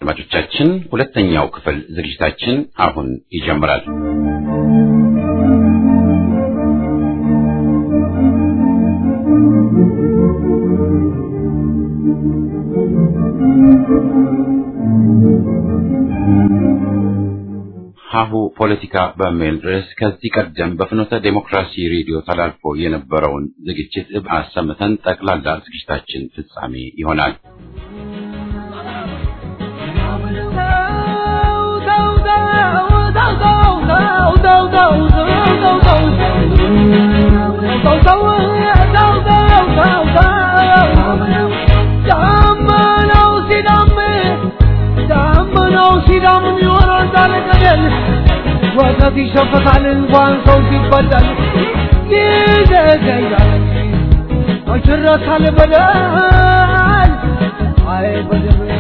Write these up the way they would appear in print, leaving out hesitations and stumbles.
አድማጮቻችን ሁለተኛው ክፍል ዝግጅታችን አሁን ይጀምራል። ሀሁ ፖለቲካ በሚል ርዕስ ከዚህ ቀደም በፍኖተ ዴሞክራሲ ሬዲዮ ተላልፎ የነበረውን ዝግጅት አሰምተን ጠቅላላ ዝግጅታችን ፍጻሜ ይሆናል። ወጣት ይሸፈታል እንኳን ሰው ሲበላል ይዘገያል አሽራታል በላል አይ በደም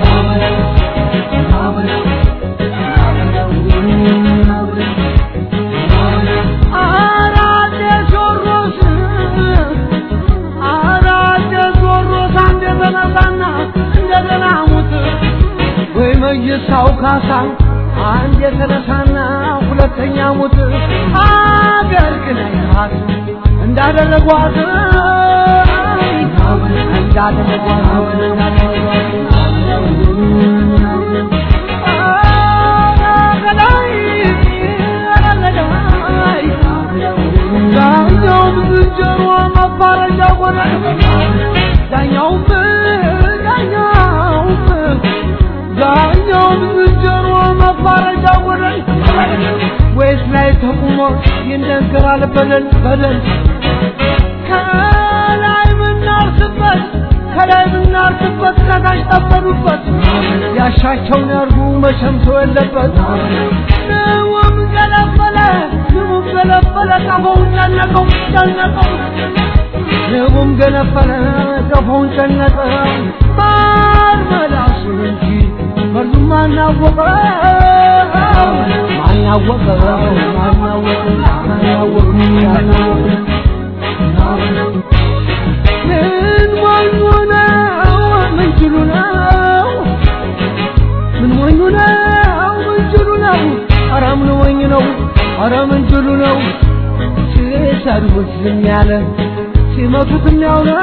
እንደገና ሙት ወይ መይሳው ካሳ አንድ የተነሳና ሁለተኛ ሙት አገር ከናይሃት እንዳደረጓት ወይስ ላይ ተቆሞ ይነገራል በደል ከላይ ምናርፍበት ከታች ጠበሉበት ያሻቸውን ያርጉ መሸምቶ የለበት ንውም ገለበለ ቀፎውን ጨነቀው ንውም ገለበለ ቀፎውን ጨነቀው ማር መላሱ እንጂ መርዙም ማናወቀው ሲመቱትም ያው ነው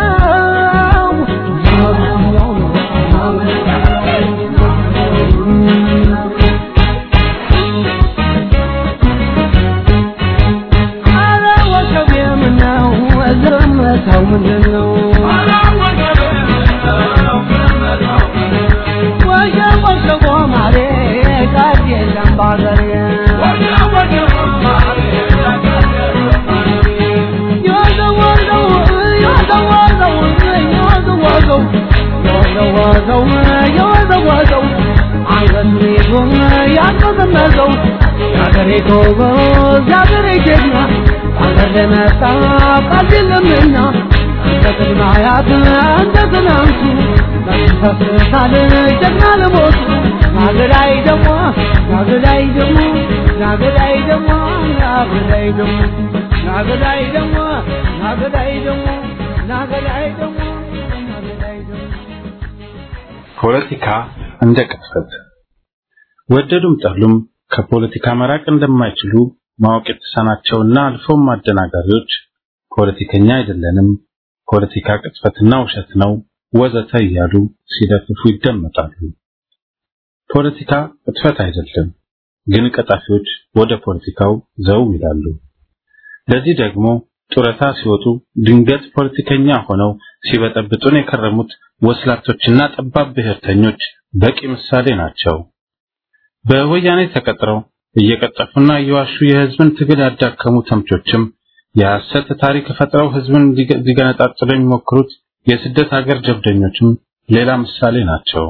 ፖለቲካ እንደ ቅጥፈት ወደዱም ጠሉም ከፖለቲካ መራቅ እንደማይችሉ ማወቅ የተሳናቸውና አልፎም አደናጋሪዎች ፖለቲከኛ አይደለንም፣ ፖለቲካ ቅጥፈትና ውሸት ነው ወዘተ እያሉ ሲደፍፉ ይደመጣሉ። ፖለቲካ ቅጥፈት አይደለም፣ ግን ቀጣፊዎች ወደ ፖለቲካው ዘው ይላሉ። ለዚህ ደግሞ ጡረታ ሲወጡ ድንገት ፖለቲከኛ ሆነው ሲበጠብጡን የከረሙት ወስላቶችና ጠባብ ብሔርተኞች በቂ ምሳሌ ናቸው። በወያኔ ተቀጥረው እየቀጠፉና እየዋሹ የህዝብን ትግል ያዳከሙ ተምቾችም የሐሰት ታሪክ ፈጥረው ህዝብን ሊገነጣጥሉ የሚሞክሩት የስደት ሀገር ጀብደኞችም ሌላ ምሳሌ ናቸው።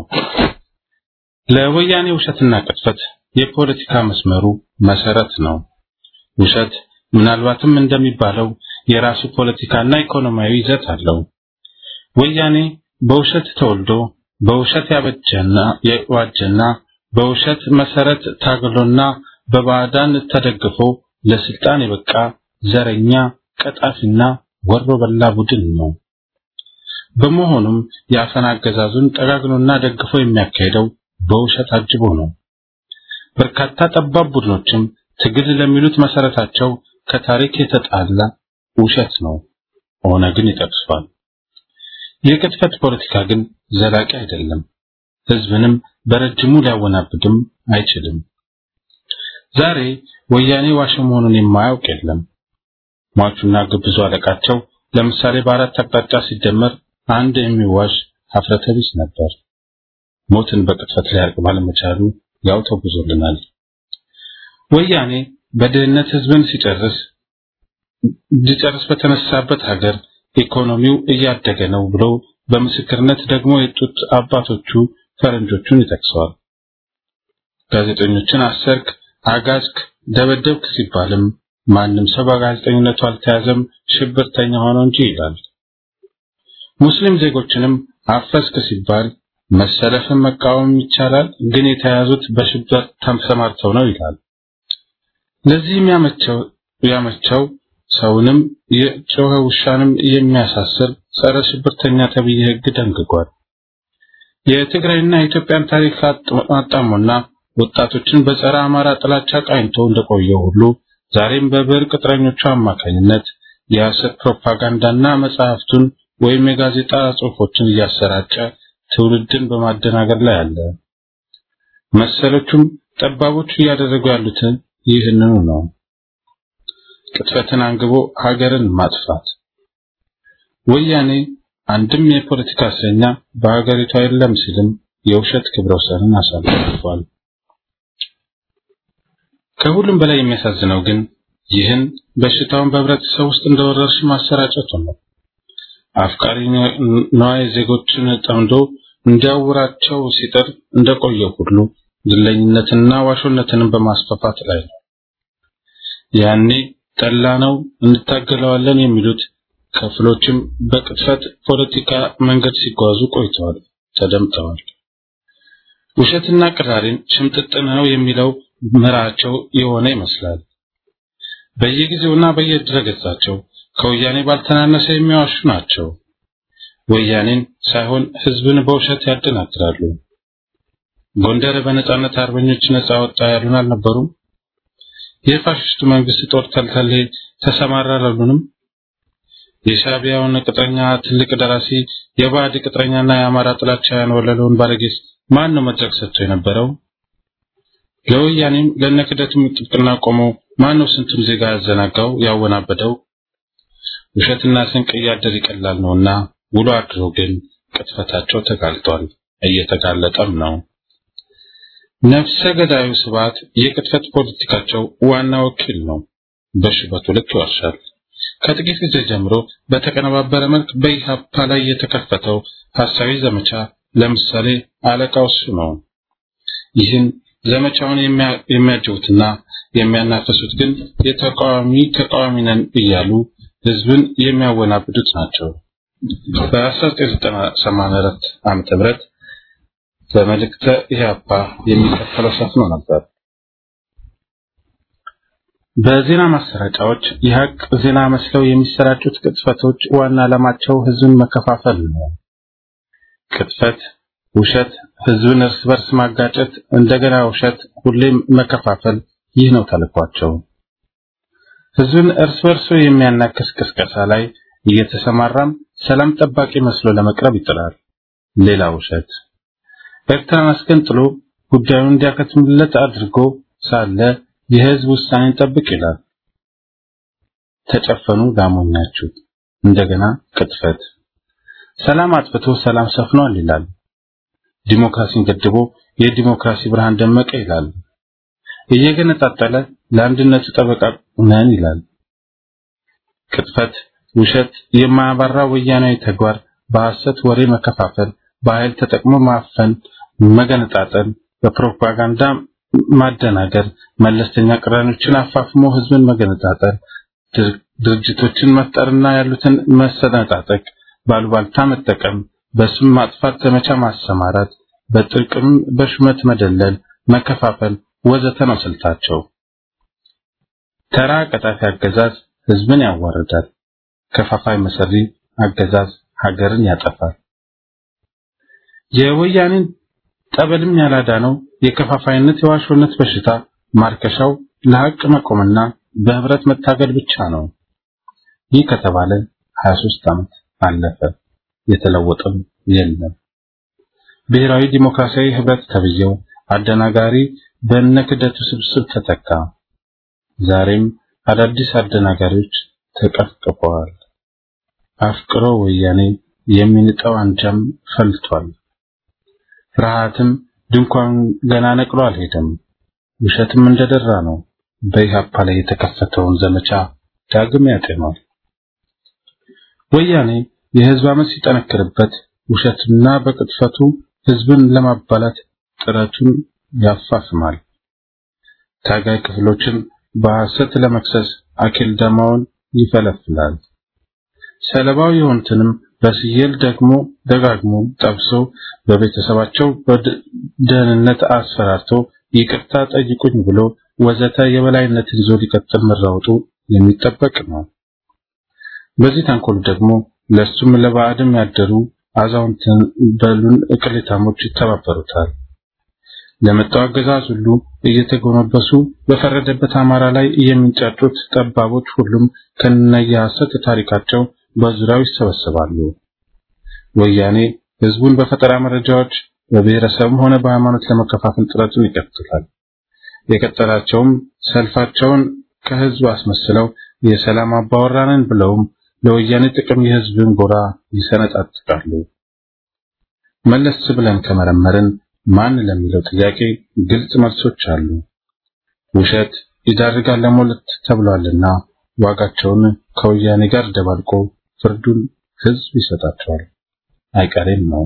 ለወያኔ ውሸትና ቅጥፈት የፖለቲካ መስመሩ መሰረት ነው። ውሸት ምናልባትም እንደሚባለው የራሱ ፖለቲካና ኢኮኖሚያዊ ይዘት አለው። ወያኔ በውሸት ተወልዶ በውሸት ያበጀና የዋጀና በውሸት መሰረት ታግሎና በባዕዳን ተደግፎ ለስልጣን የበቃ ዘረኛ ቀጣፊና ወሮበላ ቡድን ነው። በመሆኑም ያፈና አገዛዙን ጠጋግኖና ደግፎ የሚያካሄደው በውሸት አጅቦ ነው። በርካታ ጠባብ ቡድኖችም ትግል ለሚሉት መሰረታቸው ከታሪክ የተጣላ ውሸት ነው። ኦነግን ይጠቅሳል። የቅጥፈት ፖለቲካ ግን ዘላቂ አይደለም። ህዝብንም በረጅሙ ሊያወናብድም አይችልም። ዛሬ ወያኔ ዋሽ መሆኑን የማያውቅ የለም። ሟቹና ግብዙ አለቃቸው ለምሳሌ በአራት አቅጣጫ ሲደመር አንድ የሚዋሽ ሀፍረተ ቢስ ነበር። ሞትን በቅጥፈት ሊያርቅ ባለመቻሉ ያው ተጉዞልናል። ወያኔ በድህነት ህዝብን ሲጨርስ በተነሳበት ሀገር ኢኮኖሚው እያደገ ነው ብሎ በምስክርነት ደግሞ የጡት አባቶቹ ፈረንጆቹን ይጠቅሰዋል። ጋዜጠኞችን አሰርክ፣ አጋዝክ፣ ደበደብክ ሲባልም ማንም ሰው በጋዜጠኝነቱ አልተያዘም ሽብርተኛ ሆኖ እንጂ ይላል። ሙስሊም ዜጎችንም አፈስክ ሲባል መሰለፍን መቃወም ይቻላል፣ ግን የተያዙት በሽብር ተሰማርተው ነው ይላል። ለዚህም ያመቸው ሰውንም የጮኸ ውሻንም የሚያሳስር ጸረ ሽብርተኛ ተብዬ ህግ ደንግጓል። የትግራይና የኢትዮጵያን ታሪክ አጣሞና ወጣቶችን በጸረ አማራ ጥላቻ ቃኝቶ እንደቆየው ሁሉ ዛሬም በብር ቅጥረኞቹ አማካኝነት የሐሰት ፕሮፓጋንዳና መጽሐፍቱን ወይም የጋዜጣ ጽሑፎችን እያሰራጨ ትውልድን በማደናገር ላይ አለ። መሰሎቹም ጠባቦቹ እያደረጉ ያሉት ይህንኑ ነው። ቅጥፈትን አንግቦ ሀገርን ማጥፋት። ወያኔ አንድም የፖለቲካ እስረኛ በሀገሪቱ የለም ሲልም የውሸት ክብረ ወሰንን አሳልፏል። ከሁሉም በላይ የሚያሳዝነው ግን ይህን በሽታውን በህብረተሰብ ውስጥ እንደወረርሽ ማሰራጨቱ ነው። አፍቃሪ ነዋይ ዜጎችን ጠምዶ እንዲያውራቸው ሲጥር እንደቆየው ሁሉ ግለኝነትና ዋሾነትን በማስፋፋት ላይ ነው። ያኔ ጠላ ነው እንታገለዋለን የሚሉት ክፍሎችም በቅጥፈት ፖለቲካ መንገድ ሲጓዙ ቆይተዋል፣ ተደምጠዋል። ውሸትና ቅራሪን ሽምጥጥ ነው የሚለው ምራቸው የሆነ ይመስላል። በየጊዜውና በየድረገጻቸው ከወያኔ ባልተናነሰ የሚዋሹ ናቸው። ወያኔን ሳይሆን ህዝብን በውሸት ያደናግራሉ። ጎንደር በነጻነት አርበኞች ነጻ ወጣ ያሉን አልነበሩም? የፋሽስቱ መንግስት ጦር ተልተሌ ተሰማራሉንም? የሻቢያውን ቅጥረኛ ትልቅ ደራሲ የባዕድ ቅጥረኛና የአማራ ጥላቻ ያንወለለውን ባለጌስ ማን ነው መድረክ ሰጥቶ የነበረው? ለወያኔም ለነክደቱም ጥብቅና ቆመው ማን ነው ስንቱን ዜጋ ያዘናጋው ያወናበደው? ውሸትና ስንቅ እያደር ይቀላል ነውና ውሎ አድሮ ግን ቅጥፈታቸው ተጋልጧል፣ እየተጋለጠም ነው። ነፍሰ ገዳዩ ስብሐት የቅጥፈት ፖለቲካቸው ዋና ወኪል ነው። በሽበቱ ልክ ይዋሻል። ከጥቂት ጊዜ ጀምሮ በተቀነባበረ መልክ በኢህአፓ ላይ የተከፈተው ሐሳዊ ዘመቻ ለምሳሌ አለቃው እሱ ነው። ይህን ዘመቻውን የሚያጅቡትና የሚያናፈሱት ግን ተቃዋሚ ነን እያሉ ህዝብን የሚያወናብዱት ናቸው። በ1984 ዓመተ ምህረት በመልእክተ ኢህአፓ የሚከፈለው ሰፍኖ ነበር። በዜና ማሰራጫዎች የሐቅ ዜና መስለው የሚሰራጩት ቅጥፈቶች ዋና ዓላማቸው ህዝብን መከፋፈል ነው። ቅጥፈት፣ ውሸት፣ ህዝብን እርስ በርስ ማጋጨት፣ እንደገና ውሸት፣ ሁሌም መከፋፈል፣ ይህ ነው ተልኳቸው። ህዝብን እርስ በርሱ የሚያናክስ ቅስቀሳ ላይ እየተሰማራም ሰላም ጠባቂ መስሎ ለመቅረብ ይጥራል። ሌላ ውሸት። ኤርትራን አስገንጥሎ ጉዳዩን እንዲያከትምለት አድርጎ ሳለ የህዝብ ውሳኔን ጠብቅ ይላል። ተጨፈኑ ላሞኛችሁ። እንደገና ቅጥፈት። ሰላም አጥፍቶ ሰላም ሰፍኗል ይላል። ዲሞክራሲን ገድቦ የዲሞክራሲ ብርሃን ደመቀ ይላል። እየገነጣጠለ ለአንድነቱ ጠበቃ ነን ይላል። ቅጥፈት፣ ውሸት፣ የማያባራ ወያናዊ ተግባር፣ በሐሰት ወሬ መከፋፈል፣ በኃይል ተጠቅሞ ማፈን፣ መገነጣጠል፣ በፕሮፓጋንዳ ማደናገር፣ መለስተኛ ቅራኔዎችን አፋፍሞ ህዝብን መገነጣጠል፣ ድርጅቶችን መፍጠርና ያሉትን መሰነጣጠቅ፣ ባሉባልታ መጠቀም፣ በስም ማጥፋት ዘመቻ ማሰማራት፣ በጥቅም በሹመት መደለል፣ መከፋፈል ወዘተ ነው ስልታቸው። ተራ ቀጣፊ አገዛዝ ህዝብን ያዋርዳል። ከፋፋይ መሰሪ አገዛዝ ሀገርን ያጠፋል። የወያኔን ጠበልም ያላዳነው የከፋፋይነት የዋሾነት በሽታ ማርከሻው ለሐቅ መቆምና በህብረት መታገል ብቻ ነው። ይህ ከተባለ 23 ዓመት አለፈ። የተለወጠም የለም። ብሔራዊ ዲሞክራሲያዊ ህብረት ተብዬው አደናጋሪ በነክደቱ ስብስብ ተተካ። ዛሬም አዳዲስ አደናጋሪዎች ተቀፍቅፈዋል። አፍቅሮ ወያኔ የሚንጠው አንጃም ፈልቷል። ፍርሃትም ድንኳን ገና ነቅሎ አልሄደም። ውሸትም እንደደራ ነው። በኢህአፓ ላይ የተከፈተውን ዘመቻ ዳግም ያጤኗል። ወያኔ የህዝብ አመጽ ሲጠነክርበት ውሸትና በቅጥፈቱ ህዝብን ለማባላት ጥረቱን ያፋፍማል። ታጋይ ክፍሎችን በሐሰት ለመክሰስ አኪል ደማውን ይፈለፍላል። ሰለባው የሆኑትንም በስየል ደግሞ ደጋግሞ ጠብሶ በቤተሰባቸው በደህንነት አስፈራርቶ ይቅርታ ጠይቁኝ ብሎ ወዘተ የበላይነትን ይዞ ሊቀጥል መራወጡ የሚጠበቅ ነው። በዚህ ተንኮል ደግሞ ለሱም ለባዕድም ያደሩ አዛውንትን በሉን እቅሌታሞች ይተባበሩታል። ለመጣው አገዛዝ ሁሉ እየተጎነበሱ በፈረደበት አማራ ላይ የሚንጫጩት ጠባቦች ሁሉም ከነየሐሰት ታሪካቸው በዙሪያው ይሰበሰባሉ። ወያኔ ህዝቡን በፈጠራ መረጃዎች በብሔረሰብም ሆነ በሃይማኖት ለመከፋፈል ጥረቱን ይቀጥላል። የቀጠላቸውም ሰልፋቸውን ከህዝብ አስመስለው የሰላም አባወራንን ብለውም ለወያኔ ጥቅም የህዝብን ጎራ ይሰነጣጥቃሉ። መለስ ብለን ከመረመርን ማን ለሚለው ጥያቄ ግልጽ መልሶች አሉ። ውሸት ይዳርጋል ለሞለት ተብሏልና ዋጋቸውን ከወያኔ ጋር ደባልቆ ፍርዱን ህዝብ ይሰጣቸዋል። አይቀሬም ነው።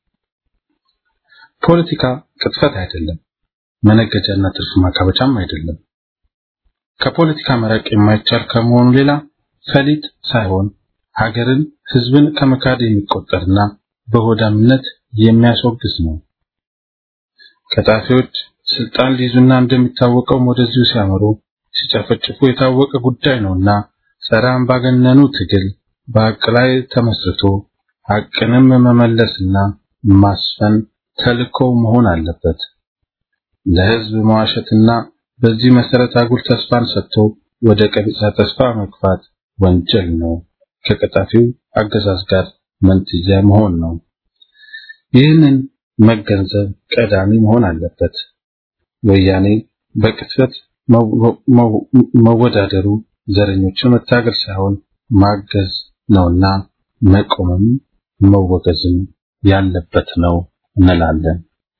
ፖለቲካ ቅጥፈት አይደለም፣ መነገጃና ትርፍ ማካበቻም አይደለም። ከፖለቲካ መራቅ የማይቻል ከመሆኑ ሌላ ፈሊጥ ሳይሆን ሀገርን ህዝብን ከመካድ የሚቆጠርና በሆዳምነት የሚያስወግዝ ነው። ከጣፊዎች ስልጣን ሊይዙና እንደሚታወቀው ወደዚሁ ሲያመሩ ሲጨፈጭፉ የታወቀ ጉዳይ ነውና ጸረ አምባገነኑ ትግል በሐቅ ላይ ተመስርቶ ሐቅንም መመለስና ማስፈን ተልእኮው መሆን አለበት። ለህዝብ መዋሸትና በዚህ መሰረት አጉል ተስፋን ሰጥቶ ወደ ቀቢጸ ተስፋ መግፋት ወንጀል ነው። ከቀጣፊው አገዛዝ ጋር መንትያ መሆን ነው። ይህንን መገንዘብ ቀዳሚ መሆን አለበት። ወያኔ በቅጥፈት መወዳደሩ ዘረኞችን መታገል ሳይሆን ማገዝ ነውና መቆምም መወገዝም ያለበት ነው እንላለን።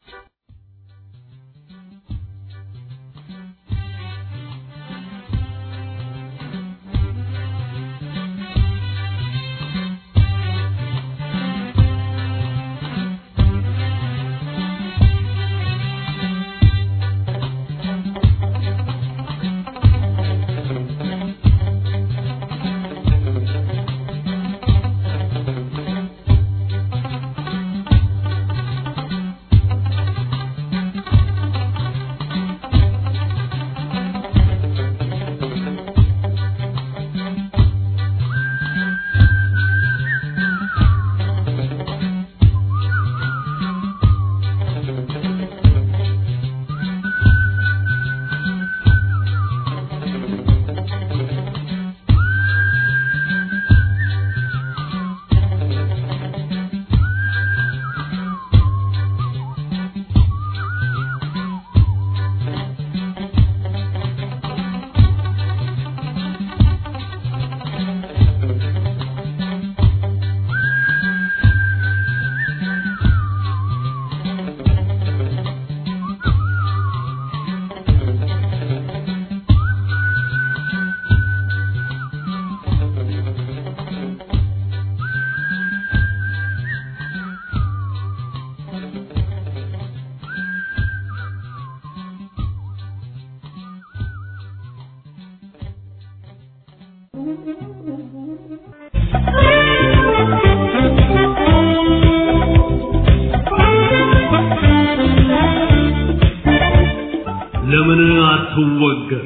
ለምን አትወገር?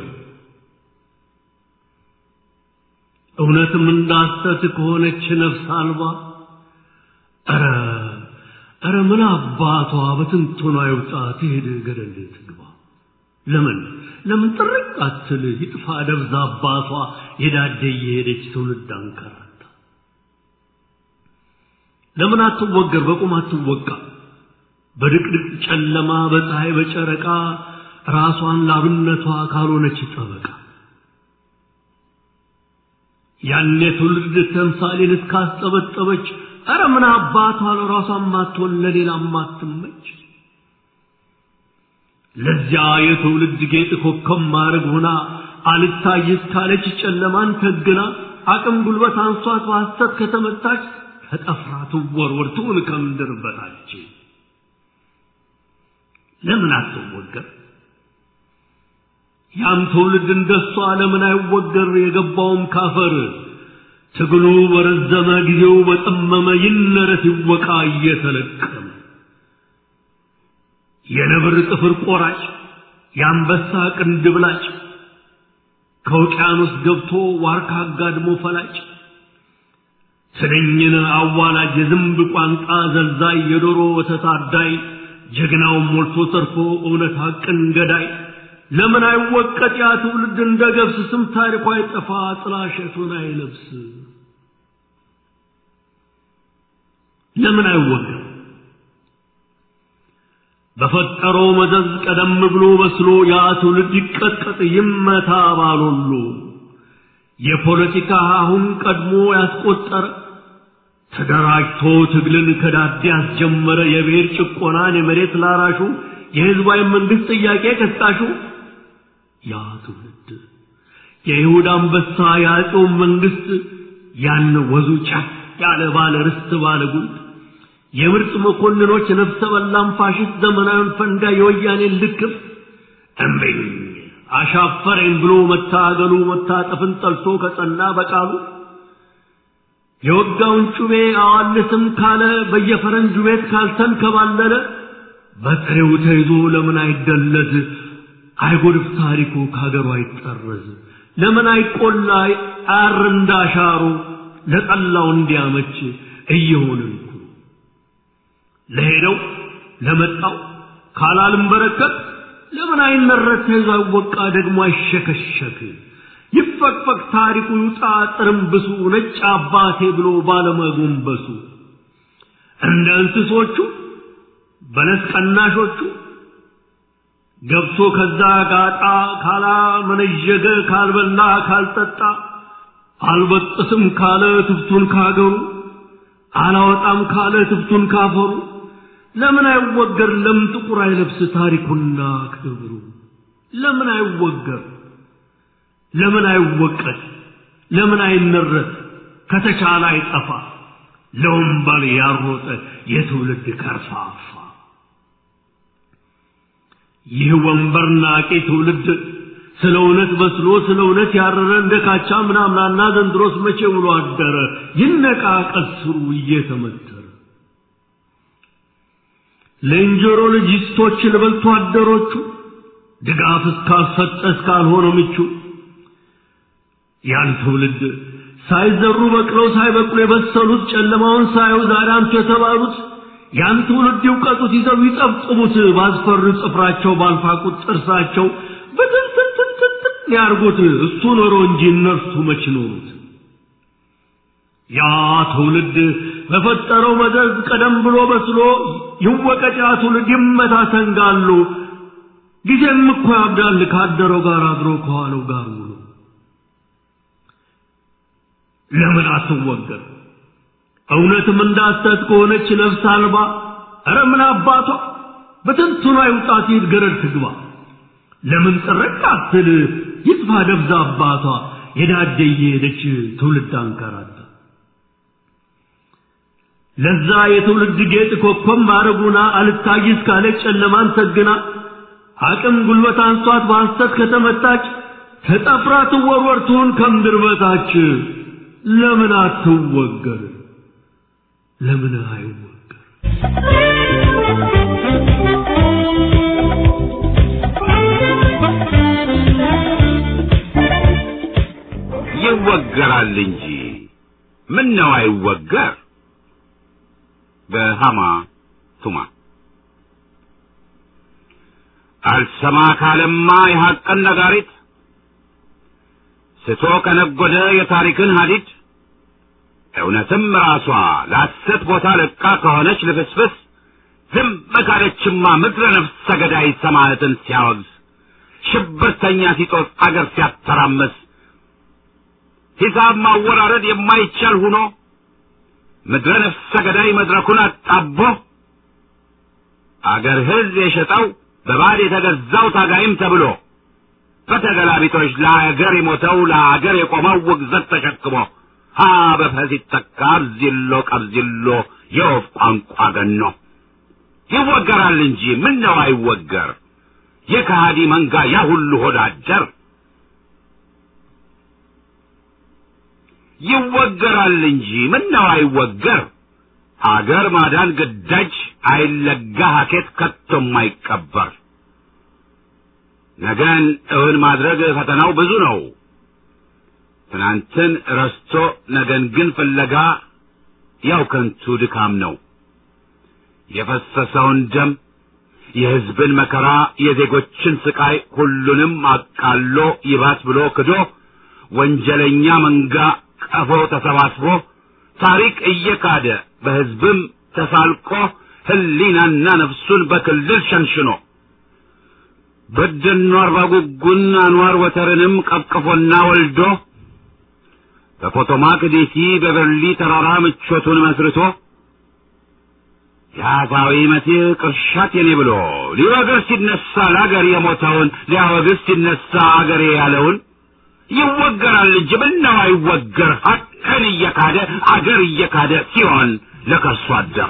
እውነትም እንዳሰት ከሆነች ነፍስ አልባ ኧረ ምን አባቷ በትንቱና ይውጣ ትሄድ ገደል ትግባ ለምን ጥርቅ አትል ይጥፋ ደብዛ አባቷ የዳደ የሄደች ትውልድ አንከራታ ለምን አትወገር በቁም አትወቃ በድቅድቅ ጨለማ በፀሐይ በጨረቃ ራሷን ላብነቷ ካልሆነች ጠበቃ ያኔ ትውልድ ተምሳሌን እስካስጠበጠበች ኧረ ምን አባቷ ለራሷም ማትሆን ለሌላም ማትመች ለዚያ የትውልድ ጌጥ ኮከብ ማረግ ሆና አልታይስ ካለች ጨለማን ተግና አቅም ጉልበት አንሷት በሐሰት ከተመታች ተጠፍራ ትወርወር ትሁን ከምድር በታች ለምን አትወገር ያም ትውልድ እንደሷ ለምን አይወገር የገባውም ካፈር ትግሉ በረዘመ ጊዜው በጠመመ ይነረት ይወቃ እየተለቀመ የነብር ጥፍር ቆራጭ ያንበሳ ቅንድብላጭ ከውቅያኖስ ገብቶ ዋርካ አጋድሞ ፈላጭ ስለኝነ አዋላጅ የዝንብ ቋንቋ ዘልዛይ የዶሮ ወተት አዳይ ጀግናው ሞልቶ ተርፎ እውነት ሐቅን ገዳይ ለምን አይወቀጥ ያ ትውልድ እንደ ገብስ ስም ታሪኩ አይጠፋ ጥላሸቱን አይለብስ ለምን አይወገር በፈጠረው መዘዝ ቀደም ብሎ በስሎ ያ ትውልድ ይቀጥቀጥ ይመታ ባሉሉ የፖለቲካ አሁን ቀድሞ ያስቆጠረ ተደራጅቶ ትግልን ከዳዴ ያስጀመረ የብሔር ጭቆናን የመሬት ላራሹ የህዝባዊ መንግስት ጥያቄ ከሳሹ ያ ትውልድ የይሁዳ አንበሳ ያጾም መንግስት ያን ወዙ ጫፍ ያለ ባለ ርስት ባለ ጉልት የምርጥ መኮንኖች ነፍሰ በላም ፋሽስት ዘመናዊን ፈንዳ የወያኔ ልክፍ እምበኝ አሻፈረኝ ብሎ መታገሉ መታጠፍን ጠልቶ ከጸና በቃሉ የወጋውን ጩቤ አዋልስም ካለ በየፈረንጁ ቤት ካልተንከባለለ በጥሬው ተይዞ ለምን አይደለዝ አይጎድፍ ታሪኩ ካገሩ አይጠረዝ ለምን አይቆላ አር እንዳሻሩ ለጠላው እንዲያመች እየሆንን ለሄደው ለመጣው ካላልም በረከት ለምን አይነረት ተይዞ አይወቃ ደግሞ አይሸከሸክ ይፈቅፈቅ ታሪኩ ይውጣ ጥርምብሱ ነጭ አባቴ ብሎ ባለመጎንበሱ እንደ እንስሶቹ በለስ ቀናሾቹ ገብቶ ከዛ ጋጣ ካላ መነጀገ ካልበላ ካልጠጣ አልበጥስም ካለ ትፍቱን ካገሩ አላወጣም ካለ ትፍቱን ካፈሩ ለምን አይወገር ለምን ጥቁር አይለብስ ታሪኩና ክብሩ ለምን አይወገር ለምን አይወቀት ለምን አይነረት ከተቻለ አይጠፋ ለወንበል ያሮጠ የትውልድ ከርፋፋ ይህ ወንበር ናቂ ትውልድ ስለ እውነት በስሎ ስለ እውነት ያረረ እንደ ካቻ ምናምናና ዘንድሮስ መቼ ውሎ አደረ ይነቃ ቀስሩ እየተመተረ ለእንጀሮ ልጅስቶች ለበልቶ አደሮቹ ድጋፍ እስካልሰጠ እስካልሆነ ምቹ ያን ትውልድ ሳይዘሩ በቅለው ሳይበቅሉ የበሰሉት ጨለማውን ሳዩ ዛሬ አንቱ የተባሉት ያን ትውልድ ይውቀጡት ይዘው ይጠብጥቡት ባስፈሩ ጽፍራቸው ባልፋቁት ጥርሳቸው በትንትንትንትን ያርጉት እሱ ኖሮ እንጂ እነርሱ መች ኖሩት ያ ትውልድ በፈጠረው መዘዝ ቀደም ብሎ በስሎ ይወቀጥ ያ ትውልድ ይመታ ተንጋሉ ጊዜም እኮ ያብዳል ካደረው ጋር አድሮ ከዋለው ጋር ውሎ ለምን አትወገር እውነትም እንዳስተት ከሆነች ነፍስ አልባ ኧረ ምን አባቷ በትንቱና ይውጣት ይገረድ ትግባ ለምን ጥርቅ አትል ይጥፋ ደብዛ አባቷ የዳደ የሄደች ትውልድ አንከራታ ለዛ የትውልድ ጌጥ ኮከብ ማረጉና አልታይስ ካለች ጨለማን ሰግና አቅም ጉልበት አንሷት በሐሰት ከተመታች ተጠፍራ ትወርወር ትሁን ከምድር በታች ለምን አትወገር ለምን አይወገር ይወገራል እንጂ ምን ነው አይወገር በሃማ ቱማ አልሰማ ካለማ የሐቅን ነጋሪት ስቶ ከነጎደ የታሪክን ሐዲድ እውነትም ራሷ ለሐሰት ቦታ ለቃ ከሆነች ልፍስፍስ ዝም ካለችማ ምድረ ነፍሰ ገዳይ ሰማዕትን ሲያወግዝ ሽብርተኛ ሲጦስ አገር ሲያተራመስ ሂሳብ ማወራረድ የማይቻል ሆኖ ምድረ ነፍሰ ገዳይ መድረኩን አጣቦ አገር ሕዝብ የሸጠው በባድ የተገዛው ታጋይም ተብሎ በተገላቢጦች ለአገር የሞተው ለአገር የቆመው ውግዘት ተሸክሞ ሀ በፈስ ይተካ አብዚሎ ቀብዚሎ የወፍ ቋንቋ ገኖ ይወገራል እንጂ ምን ነው አይወገር የከሃዲ መንጋ ያ ሁሉ ሆዳደር ይወገራል እንጂ ምን ነው አይወገር አገር ማዳን ግዳጅ አይለጋ ሀኬት ከቶም አይቀበር ነገን እውን ማድረግ ፈተናው ብዙ ነው ትናንትን ረስቶ ነገን ግን ፍለጋ ያው ከንቱ ድካም ነው የፈሰሰውን ደም የሕዝብን መከራ የዜጎችን ስቃይ ሁሉንም አቃሎ ይባስ ብሎ ክዶ ወንጀለኛ መንጋ ቀፎ ተሰባስቦ ታሪክ እየካደ በሕዝብም ተሳልቆ ህሊናና ነፍሱን በክልል ሸንሽኖ በደኖ አርባ ጉጉን አንዋር ወተርንም ቀቅፎና ወልዶ በፖቶማክ ዲሲ በበርሊ ተራራ ምቾቱን መስርቶ ያዛዊ መሲህ ቅርሻት የኔ ብሎ ሊወግር ሲነሳ ለአገር የሞተውን ሊያወግዝ ሲነሳ አገሬ ያለውን ይወገራል እንጂ ምነው አይወገር ሀቅን እየካደ አገር እየካደ ሲሆን ለከርሱ አደር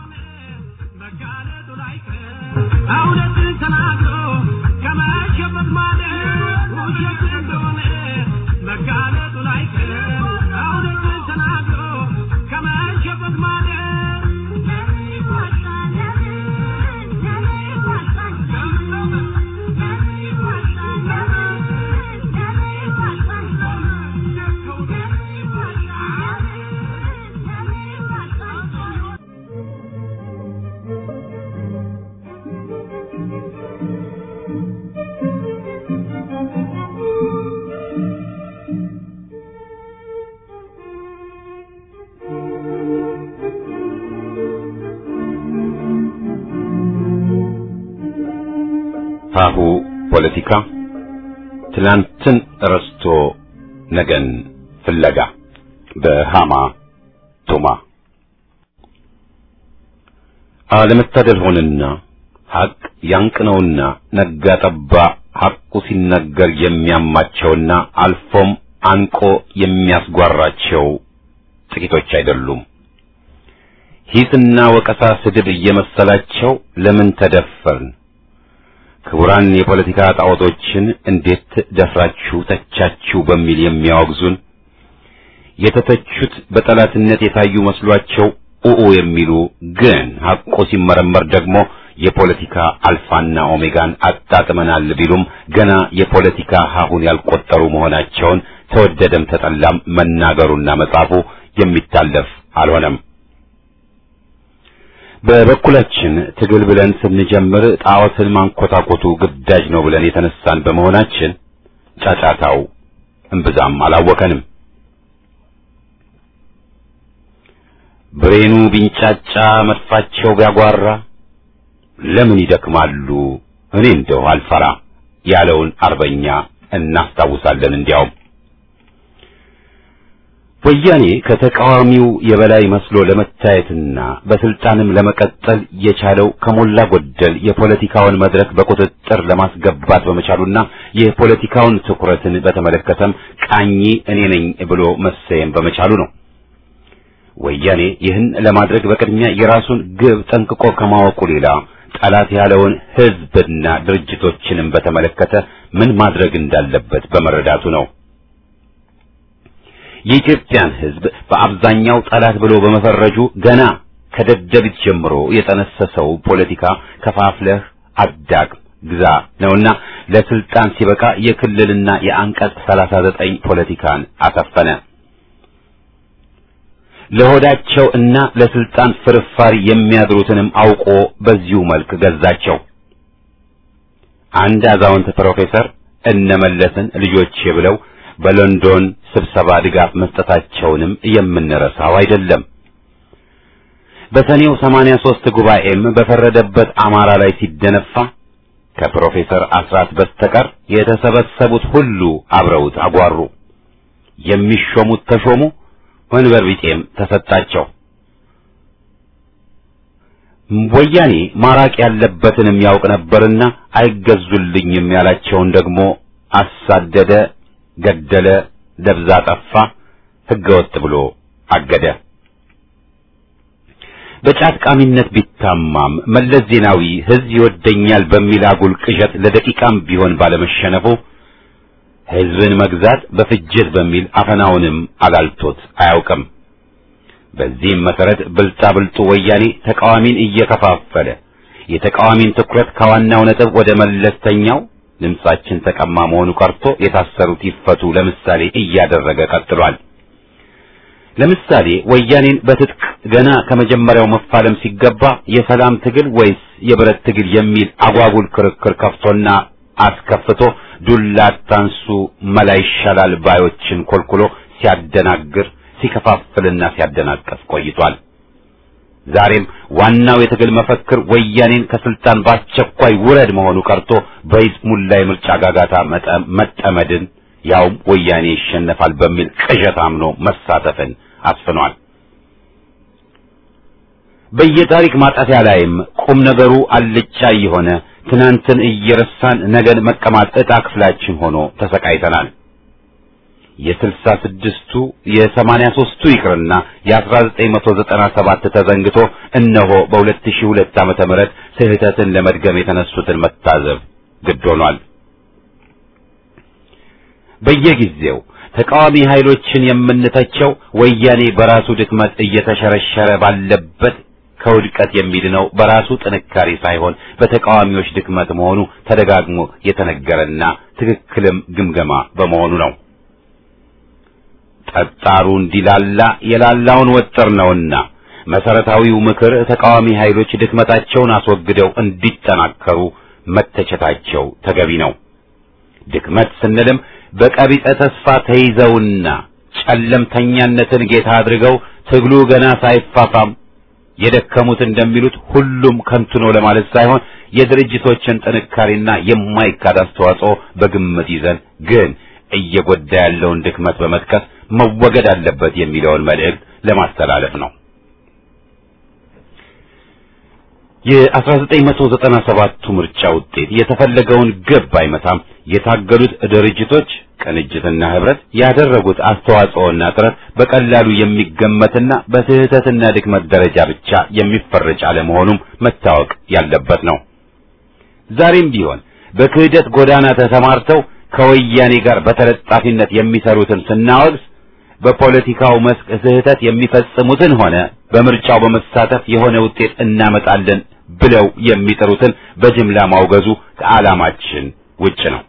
ሀሁ ፖለቲካ ትላንትን ረስቶ ነገን ፍለጋ በሃማ ቱማ አለመታደል ሆነና ሐቅ ያንቅነውና ነጋ ጠባ ሐቁ ሲነገር የሚያማቸውና አልፎም አንቆ የሚያስጓራቸው ጥቂቶች አይደሉም። ሂስና ወቀሳ ስድብ እየመሰላቸው ለምን ተደፈርን ክቡራን የፖለቲካ ጣዖቶችን እንዴት ደፍራችሁ ተቻችሁ በሚል የሚያወግዙን የተተቹት በጠላትነት የታዩ መስሏቸው ኡኡ የሚሉ ግን ሐቁ ሲመረመር ደግሞ የፖለቲካ አልፋና ኦሜጋን አጣጥመናል ቢሉም ገና የፖለቲካ ሀሁን ያልቆጠሩ መሆናቸውን ተወደደም ተጠላም መናገሩና መጻፉ የሚታለፍ አልሆነም። በበኩላችን ትግል ብለን ስንጀምር ጣዖትን ማንኮታኮቱ ግዳጅ ነው ብለን የተነሳን በመሆናችን ጫጫታው እምብዛም አላወከንም። ብሬኑ ቢንጫጫ መድፋቸው ቢያጓራ ለምን ይደክማሉ እኔ እንደው አልፈራ ያለውን አርበኛ እናስታውሳለን። እንዲያውም ወያኔ ከተቃዋሚው የበላይ መስሎ ለመታየትና በስልጣንም ለመቀጠል የቻለው ከሞላ ጎደል የፖለቲካውን መድረክ በቁጥጥር ለማስገባት በመቻሉና የፖለቲካውን ትኩረትን በተመለከተም ቃኝ እኔ ነኝ ብሎ መሰየም በመቻሉ ነው። ወያኔ ይህን ለማድረግ በቅድሚያ የራሱን ግብ ጠንቅቆ ከማወቁ ሌላ ጠላት ያለውን ሕዝብና ድርጅቶችንም በተመለከተ ምን ማድረግ እንዳለበት በመረዳቱ ነው። የኢትዮጵያን ሕዝብ በአብዛኛው ጠላት ብሎ በመፈረጁ ገና ከደደቢት ጀምሮ የጠነሰሰው ፖለቲካ ከፋፍለህ አዳግ ግዛ ነውና ለስልጣን ሲበቃ የክልልና የአንቀጽ 39 ፖለቲካን አሰፈነ። ለሆዳቸው እና ለስልጣን ፍርፋሪ የሚያድሩትንም አውቆ በዚሁ መልክ ገዛቸው። አንድ አዛውንት ፕሮፌሰር እነመለስን ልጆቼ ብለው በሎንዶን ስብሰባ ድጋፍ መስጠታቸውንም የምንረሳው አይደለም። በሰኔው 83 ጉባኤም በፈረደበት አማራ ላይ ሲደነፋ ከፕሮፌሰር አስራት በስተቀር የተሰበሰቡት ሁሉ አብረውት አጓሩ። የሚሾሙት ተሾሙ፣ ወንበር ቢጤም ተሰጣቸው። ወያኔ ማራቅ ያለበትንም ያውቅ ነበርና አይገዙልኝም ያላቸውን ደግሞ አሳደደ፣ ገደለ፣ ደብዛ ጠፋ፣ ህገወጥ ብሎ አገደ። በጫት ቃሚነት ቢታማም መለስ ዜናዊ ህዝብ ይወደኛል በሚል አጉል ቅዠት ለደቂቃም ቢሆን ባለመሸነፉ ህዝብን መግዛት በፍጅት በሚል አፈናውንም አላልቶት አያውቅም። በዚህም መሰረት ብልጣብልጡ ወያኔ ተቃዋሚን እየከፋፈለ የተቃዋሚን ትኩረት ከዋናው ነጥብ ወደ መለስተኛው ድምጻችን ተቀማ መሆኑ ቀርቶ የታሰሩት ይፈቱ ለምሳሌ እያደረገ ቀጥሏል። ለምሳሌ ወያኔን በትጥቅ ገና ከመጀመሪያው መፋለም ሲገባ የሰላም ትግል ወይስ የብረት ትግል የሚል አጓጉል ክርክር ከፍቶና አስከፍቶ ዱላ ታንሱ መላ ይሻላል ባዮችን ኮልኩሎ ሲያደናግር ሲከፋፍልና ሲያደናቀፍ ቆይቷል። ዛሬም ዋናው የትግል መፈክር ወያኔን ከስልጣን በአስቸኳይ ውረድ መሆኑ ቀርቶ በይስሙላ የምርጫ ጋጋታ መጠመድን ያውም ወያኔ ይሸነፋል በሚል ቅዠት አምኖ መሳተፍን አስፍኗል። በየታሪክ ማጣፊያ ላይም ቁም ነገሩ አልጫ የሆነ ትናንትን እየረሳን ነገን መቀማት ዕጣ ክፍላችን ሆኖ ተሰቃይተናል። የ66ቱ የ83ቱ ይቅርና የ1997 ተዘንግቶ እነሆ በ2002 ዓመተ ምህረት ስህተትን ለመድገም የተነሱትን መታዘብ ግድ ሆኗል። በየጊዜው ተቃዋሚ ኃይሎችን የምንተቸው ወያኔ በራሱ ድክመት እየተሸረሸረ ባለበት ከውድቀት የሚድነው በራሱ ጥንካሬ ሳይሆን በተቃዋሚዎች ድክመት መሆኑ ተደጋግሞ የተነገረና ትክክልም ግምገማ በመሆኑ ነው። ጠጣሩ እንዲላላ የላላውን ወጥር ነውና መሰረታዊው ምክር ተቃዋሚ ኃይሎች ድክመታቸውን አስወግደው እንዲጠናከሩ መተቸታቸው ተገቢ ነው። ድክመት ስንልም በቀቢጸ ተስፋ ተይዘውና ጨለምተኛነትን ጌታ አድርገው ትግሉ ገና ሳይፋፋም የደከሙት እንደሚሉት ሁሉም ከንቱ ነው ለማለት ሳይሆን የድርጅቶችን ጥንካሬና የማይካድ አስተዋጽኦ በግምት ይዘን ግን እየጎዳ ያለውን ድክመት በመጥቀስ መወገድ አለበት የሚለውን መልእክት ለማስተላለፍ ነው። የ1997ቱ ምርጫ ውጤት የተፈለገውን ግብ አይመታም። የታገሉት ድርጅቶች ቅንጅትና ህብረት ያደረጉት አስተዋጽኦና ጥረት በቀላሉ የሚገመትና በስህተትና ድክመት ደረጃ ብቻ የሚፈረጅ አለመሆኑም መታወቅ ያለበት ነው። ዛሬም ቢሆን በክህደት ጎዳና ተሰማርተው ከወያኔ ጋር በተለጣፊነት የሚሰሩትን ስናወግዝ በፖለቲካው መስክ ስህተት የሚፈጽሙትን ሆነ በምርጫው በመሳተፍ የሆነ ውጤት እናመጣለን ብለው የሚጠሩትን በጅምላ ማውገዙ ከዓላማችን ውጭ ነው።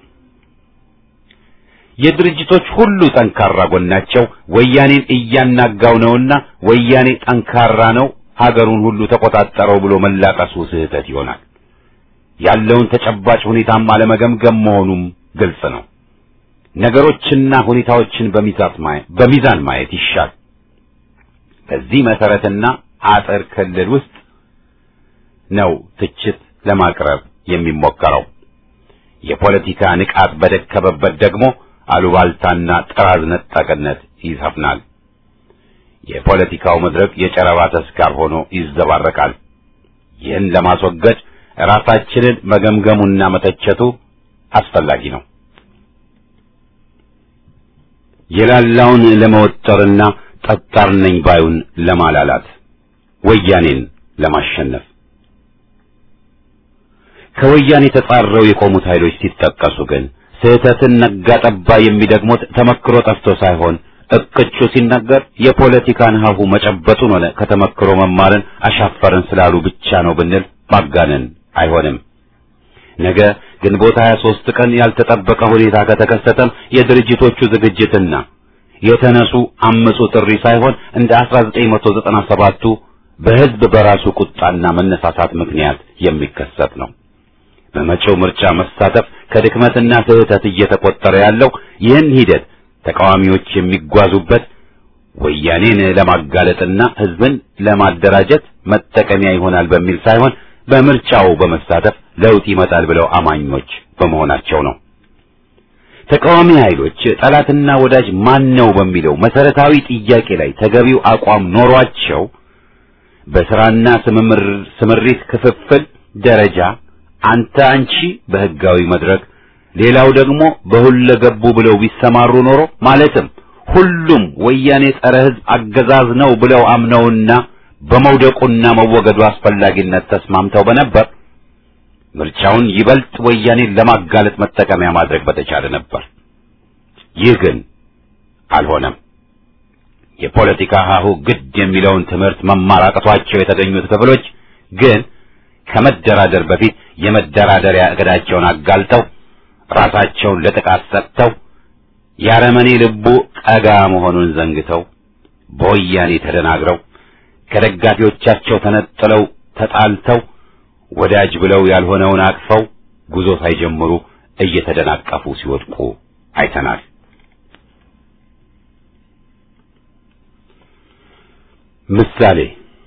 የድርጅቶች ሁሉ ጠንካራ ጎናቸው ወያኔን እያናጋው ነውና ወያኔ ጠንካራ ነው ሀገሩን ሁሉ ተቆጣጠረው ብሎ መላቀሱ ስህተት ይሆናል። ያለውን ተጨባጭ ሁኔታም አለመገምገም መሆኑም ግልጽ ነው። ነገሮችና ሁኔታዎችን በሚዛን ማየት ይሻል። በዚህ መሰረትና አጥር ክልል ውስጥ ነው ትችት ለማቅረብ የሚሞከረው። የፖለቲካ ንቃት በደከመበት ደግሞ አሉባልታና ጥራዝ ነጠቅነት ይሰፍናል። የፖለቲካው መድረክ የጨረባ ተስካር ሆኖ ይዘባረቃል። ይህን ለማስወገድ ራሳችንን መገምገሙና መተቸቱ አስፈላጊ ነው። የላላውን ለመወጠርና ጠጣር ነኝ ባዩን ለማላላት ወያኔን ለማሸነፍ ከወያኔ ተጻረው የቆሙት ኃይሎች ሲጠቀሱ ግን ስህተትን ነጋጠባ የሚደግሙት ተመክሮ ጠፍቶ ሳይሆን እቅጩ ሲነገር የፖለቲካን ሀሁ መጨበጡን ሆነ ከተመክሮ መማርን አሻፈረን ስላሉ ብቻ ነው ብንል ማጋነን አይሆንም። ነገ ግንቦት 23 ቀን ያልተጠበቀ ሁኔታ ከተከሰተም የድርጅቶቹ ዝግጅትና የተነሱ አመጹ ጥሪ ሳይሆን እንደ 1997ቱ በህዝብ በራሱ ቁጣና መነሳሳት ምክንያት የሚከሰት ነው። በመጪው ምርጫ መሳተፍ ከድክመትና ስህተት እየተቆጠረ ያለው ይህን ሂደት ተቃዋሚዎች የሚጓዙበት ወያኔን ለማጋለጥና ህዝብን ለማደራጀት መጠቀሚያ ይሆናል በሚል ሳይሆን በምርጫው በመሳተፍ ለውጥ ይመጣል ብለው አማኞች በመሆናቸው ነው። ተቃዋሚ ኃይሎች ጠላትና ወዳጅ ማን ነው በሚለው መሰረታዊ ጥያቄ ላይ ተገቢው አቋም ኖሯቸው በስራና ስምሪት ክፍፍል ደረጃ አንተ አንቺ በህጋዊ መድረክ ሌላው ደግሞ በሁለገቡ ብለው ቢሰማሩ ኖሮ ማለትም ሁሉም ወያኔ ጸረ ህዝብ አገዛዝ ነው ብለው አምነውና በመውደቁና መወገዱ አስፈላጊነት ተስማምተው በነበር ምርጫውን ይበልጥ ወያኔን ለማጋለጥ መጠቀሚያ ማድረግ በተቻለ ነበር። ይህ ግን አልሆነም። የፖለቲካ ሀሁ ግድ የሚለውን ትምህርት መማር አቅቷቸው የተገኙት ክፍሎች ግን ከመደራደር በፊት የመደራደሪያ እቅዳቸውን አጋልጠው ራሳቸውን ለጥቃት ሰጥተው ያረመኔ ልቡ ቀጋ መሆኑን ዘንግተው በወያኔ ተደናግረው ከደጋፊዎቻቸው ተነጥለው ተጣልተው ወዳጅ ብለው ያልሆነውን አቅፈው ጉዞ ሳይጀምሩ እየተደናቀፉ ሲወድቁ አይተናል። ምሳሌ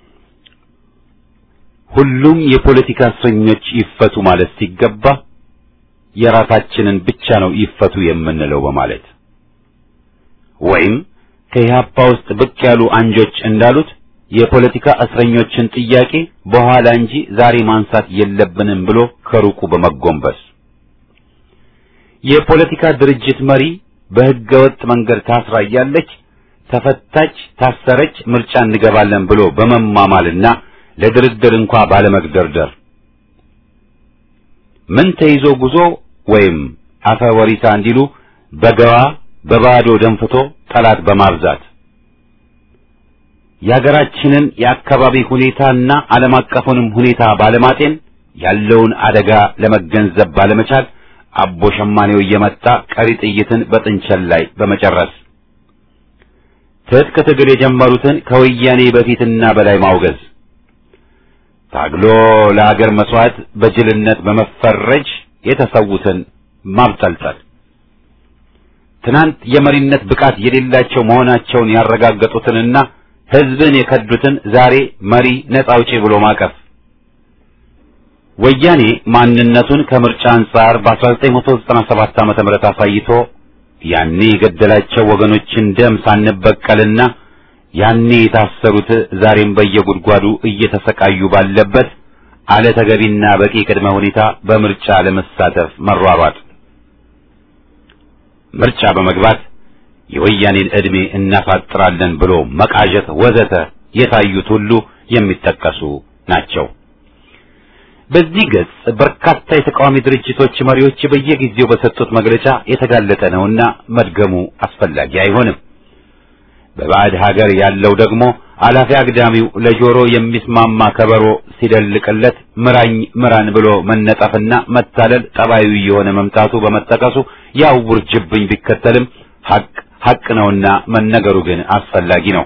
ሁሉም የፖለቲካ እስረኞች ይፈቱ ማለት ሲገባ የራሳችንን ብቻ ነው ይፈቱ የምንለው በማለት ወይም ከኢህአፓ ውስጥ ብቅ ያሉ አንጆች እንዳሉት የፖለቲካ እስረኞችን ጥያቄ በኋላ እንጂ ዛሬ ማንሳት የለብንም ብሎ ከሩቁ በመጎንበስ የፖለቲካ ድርጅት መሪ በህገወጥ መንገድ ታስራ ያለች ተፈታች፣ ታሰረች፣ ምርጫ እንገባለን ብሎ በመማማልና ለድርድር እንኳን ባለመግደርደር ምን ተይዞ ጉዞ ወይም አፈ ወሪታ እንዲሉ በገባ በባዶ ደንፍቶ ጠላት በማብዛት የሀገራችንን የአካባቢ ሁኔታና ዓለም አቀፉንም ሁኔታ ባለማጤን ያለውን አደጋ ለመገንዘብ ባለመቻል አቦ ሸማኔው እየመጣ ቀሪ ጥይትን በጥንቸል ላይ በመጨረስ ትጥቅ ትግል የጀመሩትን ከወያኔ በፊትና በላይ ማውገዝ ታግሎ ለአገር መስዋዕት በጅልነት በመፈረጅ የተሰዉትን ማብጠልጠል ትናንት የመሪነት ብቃት የሌላቸው መሆናቸውን ያረጋገጡትንና ህዝብን የከዱትን ዛሬ መሪ ነፃ አውጪ ብሎ ማቀፍ ወያኔ ማንነቱን ከምርጫ አንጻር በ1997 ዓ.ም አሳይቶ ያኔ የገደላቸው ወገኖችን ደም ሳንበቀልና ያኔ የታሰሩት ዛሬም በየጉድጓዱ እየተሰቃዩ ባለበት አለ ተገቢና በቂ ቅድመ ሁኔታ በምርጫ ለመሳተፍ መሯሯጥ ምርጫ በመግባት የወያኔን ዕድሜ እናፋጥራለን ብሎ መቃዠት ወዘተ የታዩት ሁሉ የሚጠቀሱ ናቸው። በዚህ ገጽ በርካታ የተቃዋሚ ድርጅቶች መሪዎች በየጊዜው በሰጡት መግለጫ የተጋለጠ ነውና መድገሙ አስፈላጊ አይሆንም። በባዕድ ሀገር ያለው ደግሞ አላፊ አግዳሚው ለጆሮ የሚስማማ ከበሮ ሲደልቅለት ምራኝ ምራን ብሎ መነጠፍና መታለል ጠባዩ የሆነ መምጣቱ በመጠቀሱ ያው ውርጅብኝ ቢከተልም ሐቅ ነውና መነገሩ ግን አስፈላጊ ነው።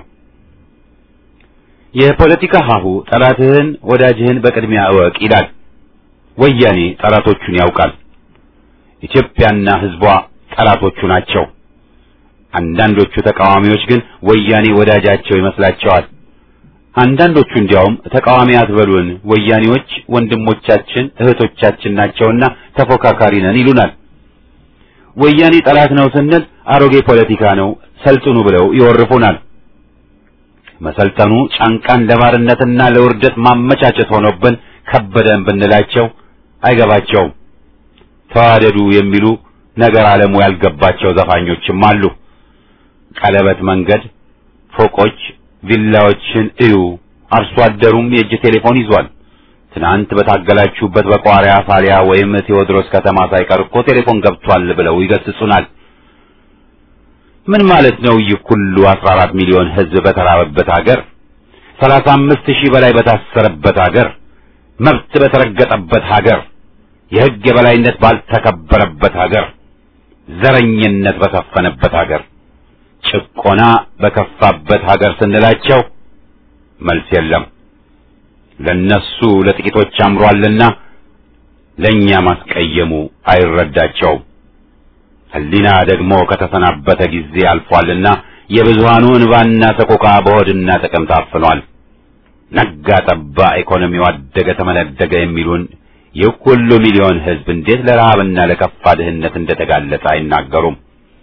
የፖለቲካ ሀሁ ጠላትህን ወዳጅህን በቅድሚያ እወቅ ይላል። ወያኔ ጠላቶቹን ያውቃል። ኢትዮጵያና ሕዝቧ ጠላቶቹ ናቸው። አንዳንዶቹ ተቃዋሚዎች ግን ወያኔ ወዳጃቸው ይመስላቸዋል። አንዳንዶቹ እንዲያውም ተቃዋሚ አትበሉን፣ ወያኔዎች ወንድሞቻችን እህቶቻችን ናቸውና ተፎካካሪ ነን ይሉናል። ወያኔ ጠላት ነው ስንል አሮጌ ፖለቲካ ነው ሰልጥኑ ብለው ይወርፉናል። መሰልጠኑ ጫንቃን ለባርነትና ለውርደት ማመቻቸት ሆኖብን ከበደን ብንላቸው አይገባቸውም። ተዋደዱ የሚሉ ነገር ዓለሙ ያልገባቸው ዘፋኞችም አሉ። ቀለበት መንገድ፣ ፎቆች፣ ቪላዎችን እዩ፣ አርሶ አደሩም የእጅ ቴሌፎን ይዟል። ትናንት በታገላችሁበት በቋሪያ ፋሊያ ወይም ቴዎድሮስ ከተማ ሳይቀር እኮ ቴሌፎን ገብቷል ብለው ይገስጹናል። ምን ማለት ነው? ይህ ሁሉ 14 ሚሊዮን ሕዝብ በተራበበት ሀገር፣ 35,000 በላይ በታሰረበት ሀገር፣ መብት በተረገጠበት ሀገር፣ የሕግ የበላይነት ባልተከበረበት ሀገር፣ ዘረኝነት በሰፈነበት ሀገር፣ ጭቆና በከፋበት ሀገር ስንላቸው መልስ የለም። ለነሱ ለጥቂቶች አምሯልና ለኛ ማስቀየሙ አይረዳቸውም። ህሊና ደግሞ ከተሰናበተ ጊዜ አልፏልና የብዙሃኑ እንባና ሰቆቃ በሆድና ጥቅም ታፍኗል። ነጋ ጠባ ኢኮኖሚው አደገ ተመነደገ የሚሉን የሁሉ ሚሊዮን ህዝብ እንዴት ለረሃብና ለከፋ ድህነት እንደተጋለጠ አይናገሩም።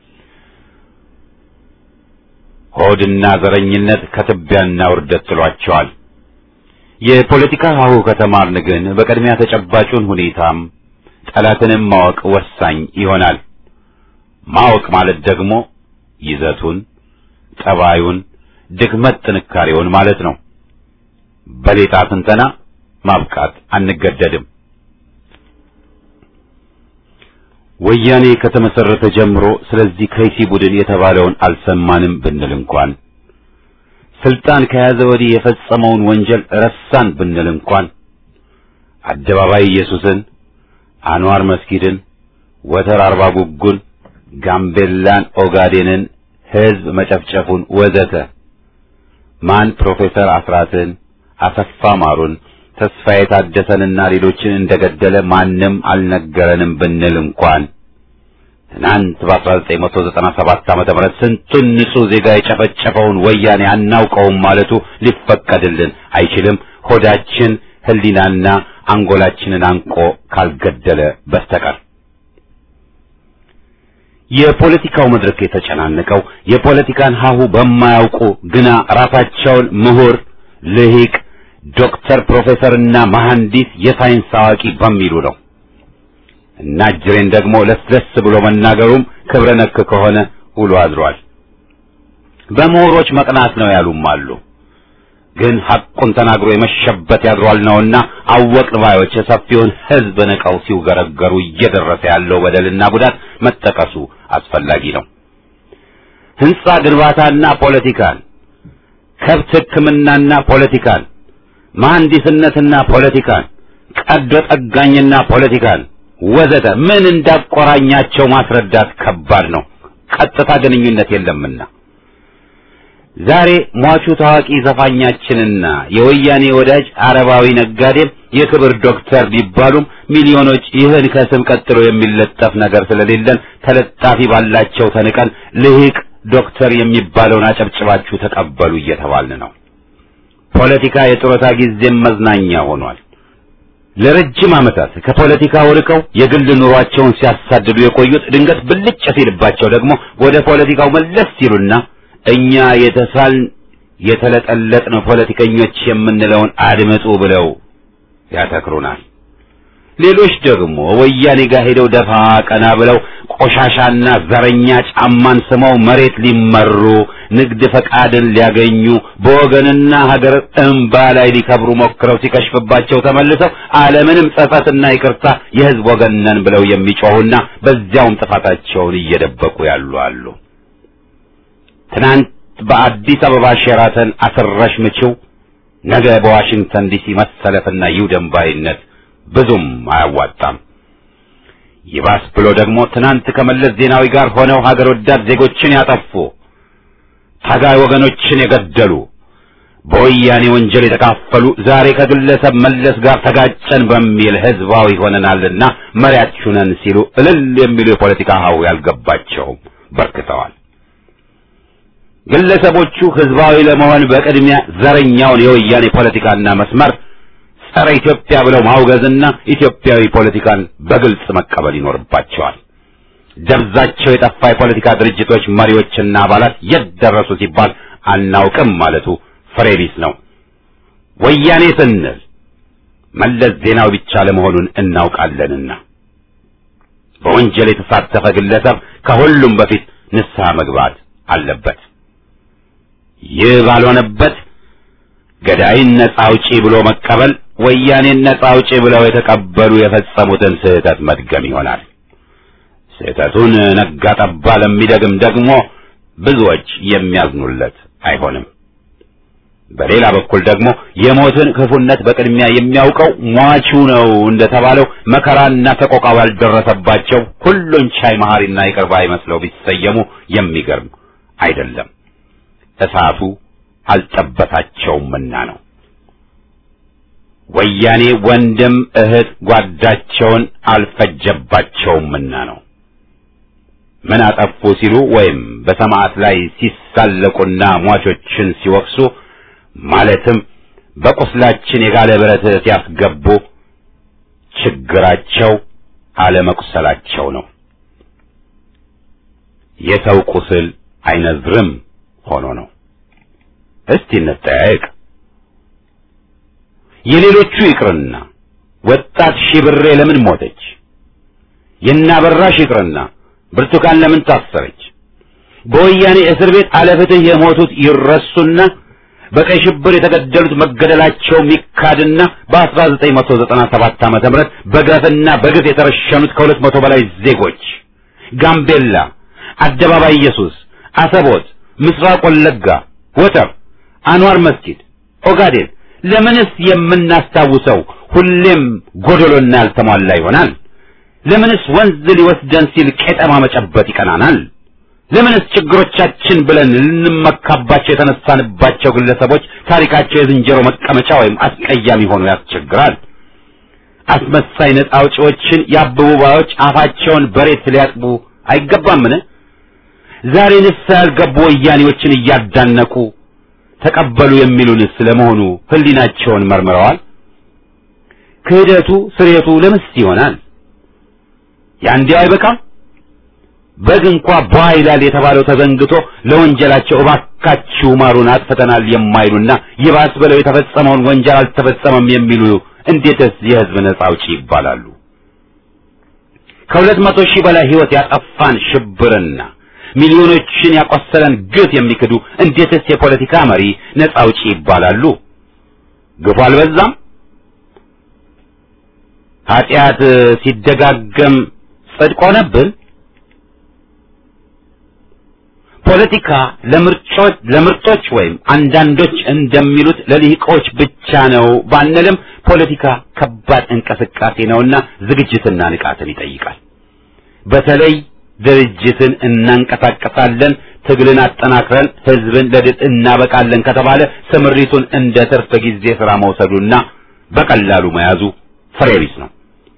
ሆድና ዘረኝነት ከትቢያና ውርደት ጥሏቸዋል። የፖለቲካ ሀሁ ከተማርን ግን በቅድሚያ ተጨባጩን ሁኔታም ጠላትንም ማወቅ ወሳኝ ይሆናል። ማወቅ ማለት ደግሞ ይዘቱን፣ ጠባዩን፣ ድክመት ጥንካሬውን ማለት ነው። በሌጣ ትንተና ማብቃት አንገደድም። ወያኔ ከተመሰረተ ጀምሮ ስለዚህ ከይሲ ቡድን የተባለውን አልሰማንም ብንል እንኳን ስልጣን ከያዘ ወዲህ የፈጸመውን ወንጀል ረሳን ብንል እንኳን አደባባይ ኢየሱስን፣ አንዋር መስጊድን፣ ወተር አርባ ጉጉን፣ ጋምቤላን፣ ኦጋዴንን ህዝብ መጨፍጨፉን ወዘተ ማን ፕሮፌሰር አስራትን፣ አሰፋ ማሩን፣ ተስፋዬ ታደሰንና ሌሎችን እንደገደለ ማንም አልነገረንም ብንል እንኳን ትናንት በ1997 ዓ.ም ስንቱን ንጹህ ዜጋ የጨፈጨፈውን ወያኔ አናውቀውም ማለቱ ሊፈቀድልን አይችልም። ሆዳችን ህሊናና አንጎላችንን አንቆ ካልገደለ በስተቀር የፖለቲካው መድረክ የተጨናነቀው የፖለቲካን ሀሁ በማያውቁ ግና ራሳቸውን ምሁር፣ ልሂቅ፣ ዶክተር፣ ፕሮፌሰርና መሐንዲስ የሳይንስ አዋቂ በሚሉ ነው። እና ጅሬን ደግሞ ለስለስ ብሎ መናገሩም ክብረ ነክ ከሆነ ውሎ አድሯል። በምሁሮች መቅናት ነው ያሉም አሉ። ግን ሐቁን ተናግሮ የመሸበት ያድሯል ነውና አወቅን ባዮች የሰፊውን ህዝብ ንቀው ሲውገረገሩ እየደረሰ ያለው በደልና ጉዳት መጠቀሱ አስፈላጊ ነው። ህንጻ ግንባታና ፖለቲካን፣ ከብት ሕክምናና ፖለቲካን፣ መሐንዲስነትና ፖለቲካን፣ ቀዶ ጠጋኝና ፖለቲካን ወዘተ ምን እንዳቆራኛቸው ማስረዳት ከባድ ነው። ቀጥታ ግንኙነት የለምና ዛሬ ሟቹ ታዋቂ ዘፋኛችንና የወያኔ ወዳጅ አረባዊ ነጋዴም የክብር ዶክተር ቢባሉም ሚሊዮኖች ይህን ከስም ቀጥሎ የሚለጠፍ ነገር ስለሌለን ተለጣፊ ባላቸው ተንቀን ልሂቅ ዶክተር የሚባለውን አጨብጭባችሁ ተቀበሉ እየተባልን ነው። ፖለቲካ የጡረታ ጊዜም መዝናኛ ሆኗል። ለረጅም ዓመታት ከፖለቲካው ርቀው የግል ኑሯቸውን ሲያሳድዱ የቆዩት ድንገት ብልጭ ሲልባቸው ደግሞ ወደ ፖለቲካው መለስ ሲሉና እኛ የተሳልን የተለጠለጥን ፖለቲከኞች የምንለውን አድምጡ ብለው ያተክሩናል። ሌሎች ደግሞ ወያኔ ጋር ሄደው ደፋ ቀና ብለው ቆሻሻና ዘረኛ ጫማን ስመው መሬት ሊመሩ ንግድ ፈቃድን ሊያገኙ በወገንና ሀገር እንባ ላይ ሊከብሩ ሞክረው ሲከሽፍባቸው ተመልሰው ዓለምንም ጸጸትና ይቅርታ የህዝብ ወገን ነን ብለው የሚጮሁና በዚያውም ጥፋታቸውን እየደበቁ ያሉ አሉ። ትናንት በአዲስ አበባ ሼራተን አስረሽ ምችው ነገ በዋሽንግተን ዲሲ መሰለፍና ይውደንባይነት ብዙም አያዋጣም። ይባስ ብሎ ደግሞ ትናንት ከመለስ ዜናዊ ጋር ሆነው ሀገር ወዳድ ዜጎችን ያጠፉ ታጋይ ወገኖችን የገደሉ በወያኔ ወንጀል የተካፈሉ ዛሬ ከግለሰብ መለስ ጋር ተጋጨን በሚል ህዝባዊ ሆነናልና መሪያችሁ ነን ሲሉ እልል የሚሉ የፖለቲካ ሀው ያልገባቸውም በርክተዋል። ግለሰቦቹ ህዝባዊ ለመሆን በቅድሚያ ዘረኛውን የወያኔ ፖለቲካና መስመር ጸረ ኢትዮጵያ ብለው ማውገዝና ኢትዮጵያዊ ፖለቲካን በግልጽ መቀበል ይኖርባቸዋል። ደብዛቸው የጠፋ የፖለቲካ ድርጅቶች መሪዎችና አባላት የት ደረሱ ሲባል አናውቅም ማለቱ ፍሬ ቢስ ነው። ወያኔ ስንል መለስ ዜናዊ ብቻ ለመሆኑን እናውቃለንና በወንጀል የተሳተፈ ግለሰብ ከሁሉም በፊት ንስሐ መግባት አለበት። ይህ ባልሆነበት ገዳይን ነጻ አውጪ ብሎ መቀበል ወያኔን ነጻ አውጪ ብለው የተቀበሉ የፈጸሙትን ስህተት መድገም ይሆናል። ስህተቱን ነጋ ጠባ ለሚደግም ደግሞ ብዙዎች የሚያዝኑለት አይሆንም። በሌላ በኩል ደግሞ የሞትን ክፉነት በቅድሚያ የሚያውቀው ሟቹ ነው እንደተባለው መከራና ተቆቃው ያልደረሰባቸው ሁሉን ቻይ መሐሪና ይቅር ባይ መስለው ቢሰየሙ የሚገርም አይደለም፣ እሳቱ አልጠበታቸውምና ነው። ወያኔ ወንድም እህት ጓዳቸውን አልፈጀባቸውምና ነው። ምን አጠፉ ሲሉ ወይም በሰማዕት ላይ ሲሳለቁና ሟቾችን ሲወቅሱ ማለትም በቁስላችን የጋለ ብረት ሲያስገቡ ችግራቸው አለመቁሰላቸው ነው። የሰው ቁስል አይነዝርም ሆኖ ነው። እስቲ እንጠያየቅ። የሌሎቹ ይቅርና ወጣት ሺብሬ ለምን ሞተች? የናበራሽ ይቅርና ብርቱካን ለምን ታሰረች? በወያኔ እስር ቤት አለፍትህ የሞቱት ይረሱና በቀይ ሽብር የተገደሉት መገደላቸው ሚካድና በ1997 ዓመተ ምህረት በግፍና በግፍ የተረሸኑት ከ200 በላይ ዜጎች ጋምቤላ፣ አደባባይ ኢየሱስ፣ አሰቦት፣ ምስራቅ ወለጋ፣ ወተር፣ አንዋር መስጊድ፣ ኦጋዴን ለምንስ የምናስታውሰው ሁሌም ጎደሎና ያልተሟላ ይሆናል? ለምንስ ወንዝ ሊወስደን ሲል ቄጠማ መጨበጥ ይቀናናል? ለምንስ ችግሮቻችን ብለን ልንመካባቸው የተነሳንባቸው ግለሰቦች ታሪካቸው የዝንጀሮ መቀመጫ ወይም አስቀያሚ ሆኖ ያስቸግራል? አስመሳይ ነጻ አውጪዎችን የአበቡ ባዮች አፋቸውን በሬት ሊያጥቡ አይገባምን? ዛሬ ንስሐ ያልገቡ ወያኔዎችን እያዳነቁ ተቀበሉ የሚሉንስ ለመሆኑ ህሊናቸውን መርምረዋል? ክህደቱ ስሬቱ ለምስ ይሆናል? ያንዲያው አይበቃም? በግ እንኳ ባይላል የተባለው ተዘንግቶ ለወንጀላቸው እባካችሁ ማሩን አጥፍተናል የማይሉና ይባስ ብለው የተፈጸመውን ወንጀል አልተፈጸመም የሚሉ እንዴትስ የህዝብ ነጻ አውጪ ይባላሉ? ከ200 ሺህ በላይ ህይወት ያጠፋን ሽብርና ሚሊዮኖችን ያቆሰለን ግፍ የሚክዱ እንዴትስ የፖለቲካ መሪ ነጻ አውጪ ይባላሉ? ግፉ አልበዛም? ኃጢአት ሲደጋገም ጽድቅ ሆነብን? ፖለቲካ ለምርጦች ወይም አንዳንዶች እንደሚሉት ለልሂቆች ብቻ ነው ባንልም ፖለቲካ ከባድ እንቅስቃሴ ነውና ዝግጅትና ንቃትን ይጠይቃል። በተለይ ድርጅትን እናንቀሳቀሳለን፣ ትግልን አጠናክረን ህዝብን ለድል እናበቃለን ከተባለ ስምሪቱን እንደ ትርፍ ጊዜ ስራ መውሰዱና በቀላሉ መያዙ ፍሬ ቢስ ነው።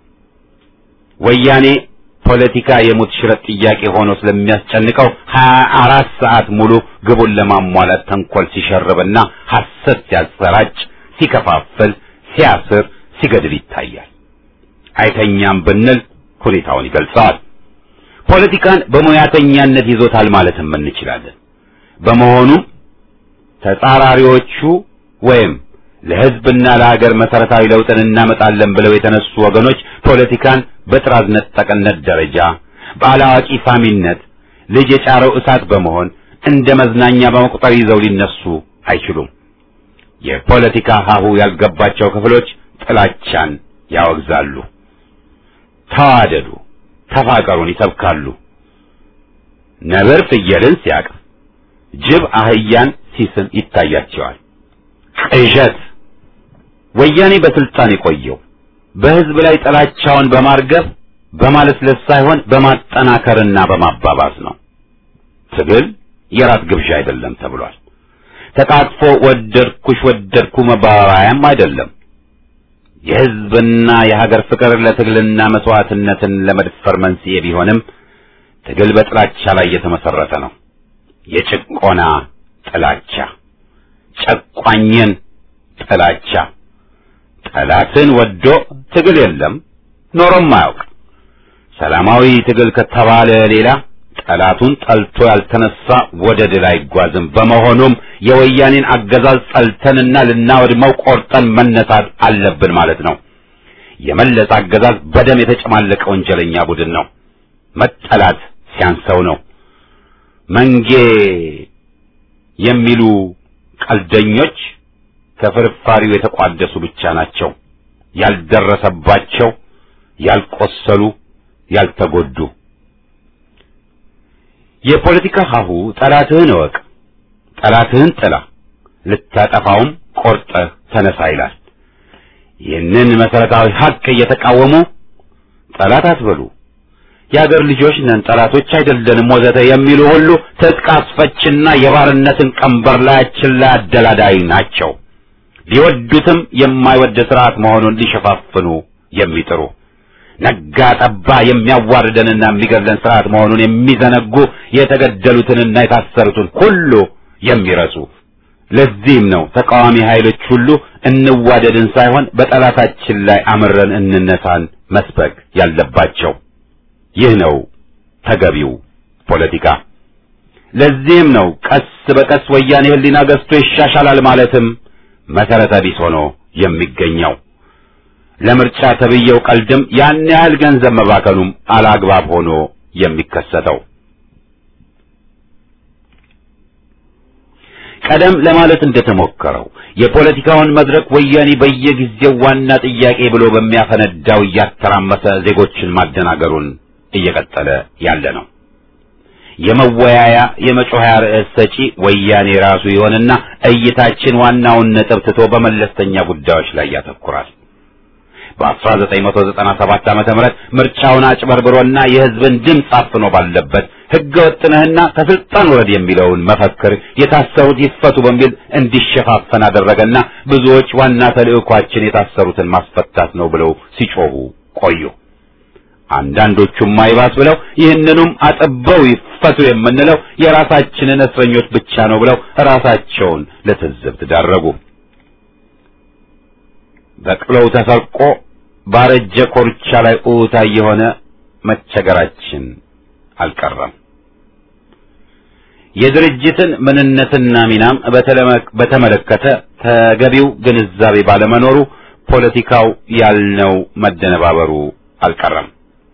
ወያኔ ፖለቲካ የሙት ሽረት ጥያቄ ሆኖ ስለሚያስጨንቀው 24 ሰዓት ሙሉ ግቡን ለማሟላት ተንኮል ሲሸርብና ሐሰት ሲያሰራጭ፣ ሲከፋፍል፣ ሲያስር፣ ሲገድል ይታያል። አይተኛም ብንል ሁኔታውን ይገልጸዋል። ፖለቲካን በሙያተኛነት ይዞታል ማለትም እንችላለን። በመሆኑም ተጻራሪዎቹ ወይም ለህዝብና ለሀገር መሰረታዊ ለውጥን እናመጣለን ብለው የተነሱ ወገኖች ፖለቲካን በጥራዝ ነጠቅነት ደረጃ በአላዋቂ ፋሚነት ልጅ የጫረው እሳት በመሆን እንደ መዝናኛ በመቁጠር ይዘው ሊነሱ አይችሉም። የፖለቲካ ሀሁ ያልገባቸው ክፍሎች ጥላቻን ያወግዛሉ፣ ተዋደዱ፣ ተፋቀሩን ይሰብካሉ። ነብር ፍየልን ሲያቅፍ፣ ጅብ አህያን ሲስም ይታያቸዋል። ቅዠት። ወያኔ በስልጣን የቆየው በህዝብ ላይ ጥላቻውን በማርገብ በማለስለስ ሳይሆን በማጠናከርና በማባባስ ነው። ትግል የራት ግብዣ አይደለም ተብሏል። ተቃጥፎ ወደድኩሽ ወደድኩ መባባያም አይደለም። የህዝብና የሀገር ፍቅር ለትግልና መስዋዕትነትን ለመድፈር መንስኤ ቢሆንም ትግል በጥላቻ ላይ የተመሰረተ ነው። የጭቆና ጥላቻ፣ ጨቋኝን ጥላቻ። ጠላትን ወዶ ትግል የለም ኖሮም አያውቅ። ሰላማዊ ትግል ከተባለ ሌላ ጠላቱን ጠልቶ ያልተነሳ ወደ ድል አይጓዝም። በመሆኑም የወያኔን አገዛዝ ጠልተንና ልናወድመው ቆርጠን መነሳት አለብን ማለት ነው። የመለስ አገዛዝ በደም የተጨማለቀ ወንጀለኛ ቡድን ነው። መጠላት ሲያንሰው ነው። መንጌ የሚሉ ቀልደኞች ከፍርፋሪው የተቋደሱ ብቻ ናቸው። ያልደረሰባቸው፣ ያልቆሰሉ፣ ያልተጎዱ። የፖለቲካ ሀሁ ጠላትህን እወቅ፣ ጠላትህን ጥላ፣ ልታጠፋውም ቆርጠህ ተነሳ ይላል። ይህንን መሰረታዊ ሀቅ እየተቃወሙ ጠላት አትበሉ፣ የአገር ልጆች ነን፣ ጠላቶች አይደለንም ወዘተ የሚሉ ሁሉ ትጥቅ አስፈችና የባርነትን ቀንበር ላያችን ላይ አደላዳይ ናቸው። ሊወዱትም የማይወድ ስርዓት መሆኑን ሊሸፋፍኑ የሚጥሩ ነጋ ጠባ የሚያዋርደንና የሚገድለን ስርዓት መሆኑን የሚዘነጉ የተገደሉትንና የታሰሩትን ሁሉ የሚረሱ። ለዚህም ነው ተቃዋሚ ኃይሎች ሁሉ እንዋደድን ሳይሆን በጠላታችን ላይ አምረን እንነሳን መስበክ ያለባቸው። ይህ ነው ተገቢው ፖለቲካ። ለዚህም ነው ቀስ በቀስ ወያኔ ህሊና ገዝቶ ይሻሻላል ማለትም መሰረተ ቢስ ሆኖ የሚገኘው። ለምርጫ ተብየው ቀልድም ያን ያህል ገንዘብ መባከኑም አላግባብ ሆኖ የሚከሰተው። ቀደም ለማለት እንደተሞከረው የፖለቲካውን መድረክ ወያኔ በየጊዜው ዋና ጥያቄ ብሎ በሚያፈነዳው እያተራመሰ ዜጎችን ማደናገሩን እየቀጠለ ያለ ነው። የመወያያ የመጮያ ርዕስ ሰጪ ወያኔ ራሱ ይሆንና እይታችን ዋናውን ነጥብ ትቶ በመለስተኛ ጉዳዮች ላይ ያተኩራል። በ1997 ዓመተ ምህረት ምርጫውን አጭበርብሮና የህዝብን ድምፅ አፍኖ ባለበት ህገ ወጥነህና ከስልጣን ወረድ የሚለውን መፈክር የታሰሩት ይፈቱ በሚል እንዲሸፋፈን አደረገና ብዙዎች ዋና ተልዕኳችን የታሰሩትን ማስፈታት ነው ብለው ሲጮሁ ቆዩ። አንዳንዶቹም አይባስ ብለው ይህንኑም አጥበው ይፈቱ የምንለው የራሳችንን እስረኞች ብቻ ነው ብለው ራሳቸውን ለትዝብት ዳረጉ። በቅለው ተሰርቆ ባረጀ ኮርቻ ላይ ኡታ የሆነ መቸገራችን አልቀረም። የድርጅትን ምንነትና ሚናም በተመለከተ ተገቢው ግንዛቤ ባለመኖሩ ፖለቲካው ያልነው መደነባበሩ አልቀረም።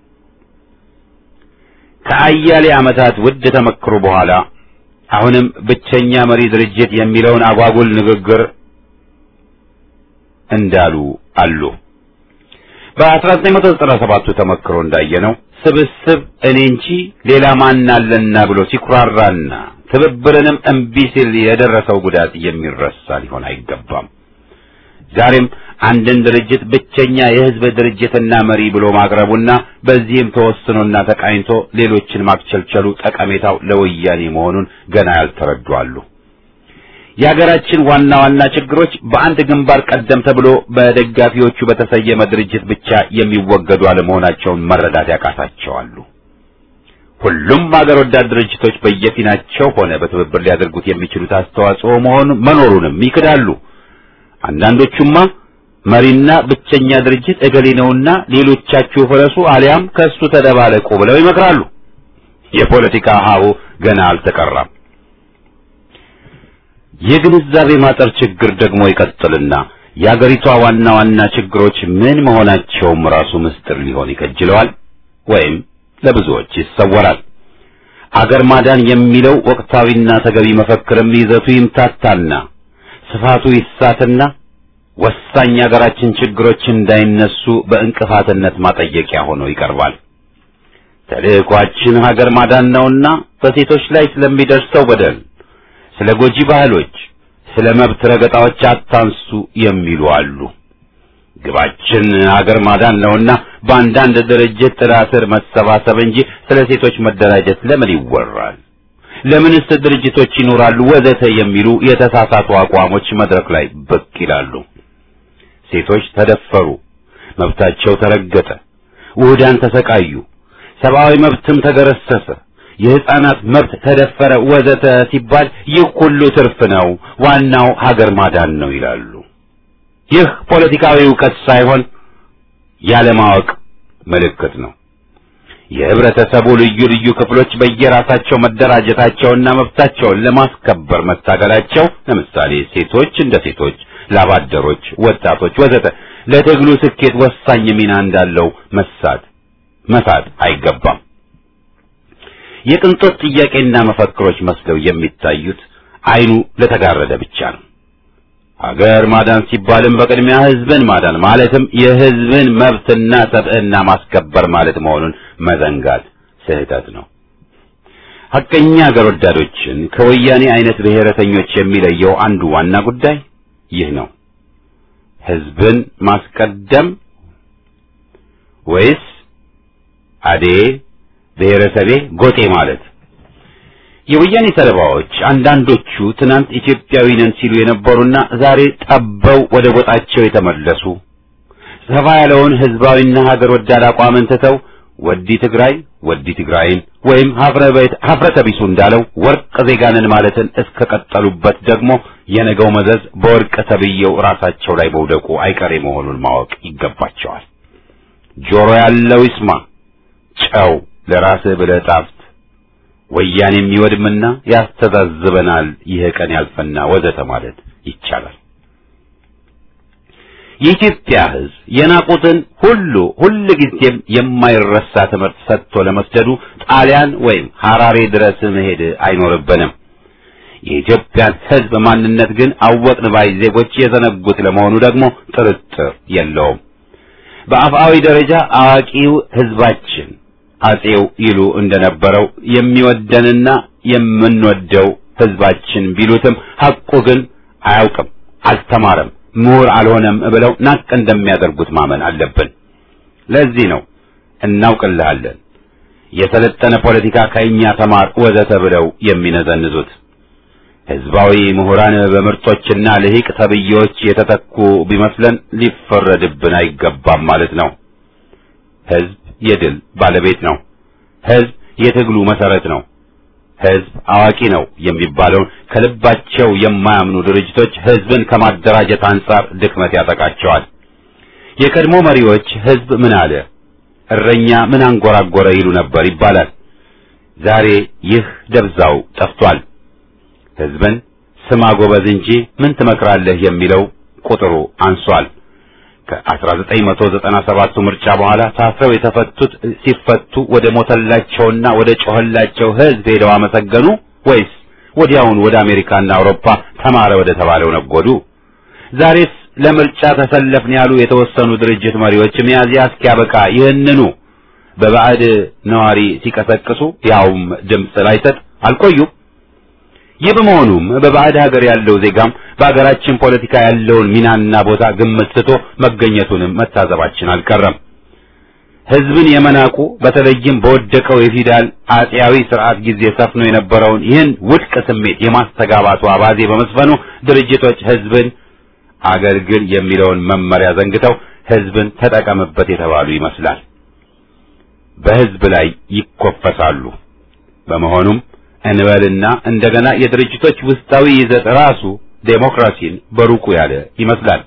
ከአያሌ ዓመታት ውድ ተመክሮ በኋላ አሁንም ብቸኛ መሪ ድርጅት የሚለውን አጓጉል ንግግር እንዳሉ አሉ። በ1997 ተመክሮ እንዳየነው ስብስብ እኔ እንጂ ሌላ ማን አለና ብሎ ሲኩራራና ትብብርንም እምቢ ሲል የደረሰው ጉዳት የሚረሳ ሊሆን አይገባም። ዛሬም አንድን ድርጅት ብቸኛ የህዝብ ድርጅትና መሪ ብሎ ማቅረቡና በዚህም ተወስኖና ተቃኝቶ ሌሎችን ማክቸልቸሉ ጠቀሜታው ለወያኔ መሆኑን ገና ያልተረዱ አሉ። የሀገራችን ዋና ዋና ችግሮች በአንድ ግንባር ቀደም ተብሎ በደጋፊዎቹ በተሰየመ ድርጅት ብቻ የሚወገዱ አለመሆናቸውን መረዳት ያቃታቸዋሉ። ሁሉም ሀገር ወዳድ ድርጅቶች በየፊናቸው ሆነ በትብብር ሊያደርጉት የሚችሉት አስተዋጽኦ መኖሩንም ይክዳሉ። አንዳንዶቹማ መሪና ብቸኛ ድርጅት እገሌ ነውና ሌሎቻችሁ ፈረሱ አሊያም ከሱ ተደባለቁ ብለው ይመክራሉ። የፖለቲካ ሀሁ ገና አልተቀራም። የግንዛቤ ማጠር ችግር ደግሞ ይቀጥልና የአገሪቷ ዋና ዋና ችግሮች ምን መሆናቸውም ራሱ ምስጢር ሊሆን ይከጅለዋል ወይም ለብዙዎች ይሰወራል። አገር ማዳን የሚለው ወቅታዊና ተገቢ መፈክርም ይዘቱ ይምታታና ስፋቱ ይሳትና ወሳኝ የአገራችን ችግሮች እንዳይነሱ በእንቅፋትነት ማጠየቂያ ሆኖ ይቀርባል። ተልዕኳችን ሀገር ማዳን ነውና በሴቶች ላይ ስለሚደርሰው በደል፣ ስለ ጎጂ ባህሎች፣ ስለ መብት ረገጣዎች አታንሱ የሚሉ አሉ። ግባችን ሀገር ማዳን ነውና በአንዳንድ ድርጅት ጥላ ስር መሰባሰብ እንጂ ስለ ሴቶች መደራጀት ለምን ይወራል? ለምንስ ድርጅቶች ይኖራሉ? ወዘተ የሚሉ የተሳሳቱ አቋሞች መድረክ ላይ ብቅ ይላሉ። ሴቶች ተደፈሩ፣ መብታቸው ተረገጠ፣ ውህዳን ተሰቃዩ፣ ሰብአዊ መብትም ተገረሰሰ፣ የሕፃናት መብት ተደፈረ ወዘተ ሲባል ይህ ሁሉ ትርፍ ነው፣ ዋናው ሀገር ማዳን ነው ይላሉ። ይህ ፖለቲካዊ ዕውቀት ሳይሆን ያለማወቅ ምልክት ነው። የህብረተሰቡ ልዩ ልዩ ክፍሎች በየራሳቸው መደራጀታቸውና መብታቸውን ለማስከበር መታገላቸው፣ ለምሳሌ ሴቶች እንደ ሴቶች፣ ላባደሮች፣ ወጣቶች ወዘተ ለትግሉ ስኬት ወሳኝ ሚና እንዳለው መሳት አይገባም። የቅንጦት ጥያቄና መፈክሮች መስለው የሚታዩት አይኑ ለተጋረደ ብቻ ነው። ሀገር ማዳን ሲባልም በቅድሚያ ህዝብን ማዳን ማለትም የህዝብን መብትና ሰብዕና ማስከበር ማለት መሆኑን መዘንጋት ስህተት ነው። ሐቀኛ ሀገር ወዳዶችን ከወያኔ አይነት ብሔረተኞች የሚለየው አንዱ ዋና ጉዳይ ይህ ነው። ህዝብን ማስቀደም ወይስ አዴ ብሔረሰቤ ጎጤ ማለት። የወያኔ ሰለባዎች አንዳንዶቹ ትናንት ኢትዮጵያዊ ነን ሲሉ የነበሩና ዛሬ ጠበው ወደ ጎጣቸው የተመለሱ ሰፋ ያለውን ህዝባዊና ሀገር ወዳድ አቋምን ትተው ወዲ ትግራይ ወዲ ትግራይን ወይም ሀፍረተ ቢሱ እንዳለው ወርቅ ዜጋንን ማለትን እስከቀጠሉበት ደግሞ የነገው መዘዝ በወርቅ ተብየው ራሳቸው ላይ መውደቁ አይቀሬ መሆኑን ማወቅ ይገባቸዋል። ጆሮ ያለው ይስማ፣ ጨው ለራስህ ብለህ ጣፍጥ፣ ወያኔ የሚወድምና ያስተዛዝበናል፣ ይህ ቀን ያልፈና ወዘተ ማለት ይቻላል። የኢትዮጵያ ህዝብ የናቁትን ሁልጊዜም የማይረሳ ትምህርት ሰጥቶ ለመስደዱ ጣሊያን ወይም ሐራሬ ድረስ መሄድ አይኖርብንም። የኢትዮጵያን ህዝብ ማንነት ግን አወቅን ባይ ዜጎች የዘነጉት ለመሆኑ ደግሞ ጥርጥር የለውም። በአፍአዊ ደረጃ አዋቂው ህዝባችን አጼው ይሉ እንደነበረው የሚወደንና የምንወደው ህዝባችን ቢሉትም ሐቁ ግን አያውቅም፣ አልተማረም፣ ምሁር አልሆነም ብለው ናቅ እንደሚያደርጉት ማመን አለብን። ለዚህ ነው እናውቅልሃለን፣ የሰለጠነ ፖለቲካ ከእኛ ተማር ወዘተ ብለው የሚነዘንዙት። ህዝባዊ ምሁራን በምርጦችና ልሂቅ ተብዬዎች የተተኩ ቢመስለን ሊፈረድብን አይገባም ማለት ነው። ህዝብ የድል ባለቤት ነው። ህዝብ የትግሉ መሰረት ነው። ህዝብ አዋቂ ነው የሚባለውን ከልባቸው የማያምኑ ድርጅቶች ህዝብን ከማደራጀት አንጻር ድክመት ያጠቃቸዋል። የቀድሞ መሪዎች ህዝብ ምን አለ፣ እረኛ ምን አንጎራጎረ ይሉ ነበር ይባላል። ዛሬ ይህ ደብዛው ጠፍቷል። ህዝብን ስማ ጎበዝ እንጂ ምን ትመክራለህ የሚለው ቁጥሩ አንሷል። ከ1997 ምርጫ በኋላ ታስረው የተፈቱት ሲፈቱ ወደ ሞተላቸውና ወደ ጮህላቸው ህዝብ ሄደው አመሰገኑ ወይስ ወዲያውን ወደ አሜሪካና አውሮፓ ተማረ ወደ ተባለው ነጎዱ? ዛሬስ ለምርጫ ተሰለፍን ያሉ የተወሰኑ ድርጅት መሪዎች ሚያዝያ እስኪያበቃ ይህንኑ በባዕድ ነዋሪ ሲቀሰቅሱ ያውም ድምፅ ላይሰጥ አልቆዩም። ይህ በመሆኑም በባዕድ ሀገር ያለው ዜጋም በሀገራችን ፖለቲካ ያለውን ሚናና ቦታ ግምት ስቶ መገኘቱንም መታዘባችን አልቀረም። ህዝብን የመናቁ በተለይም በወደቀው የፊውዳል አጼያዊ ስርዓት ጊዜ ሰፍኖ የነበረውን ይህን ውድቅ ስሜት የማስተጋባቱ አባዜ በመስፈኑ ድርጅቶች ህዝብን አገልግል የሚለውን መመሪያ ዘንግተው ህዝብን ተጠቀምበት የተባሉ ይመስላል። በህዝብ ላይ ይኮፈሳሉ። በመሆኑም እንበልና እንደገና የድርጅቶች ውስጣዊ ይዘት ራሱ ዴሞክራሲን በሩቁ ያለ ይመስላል።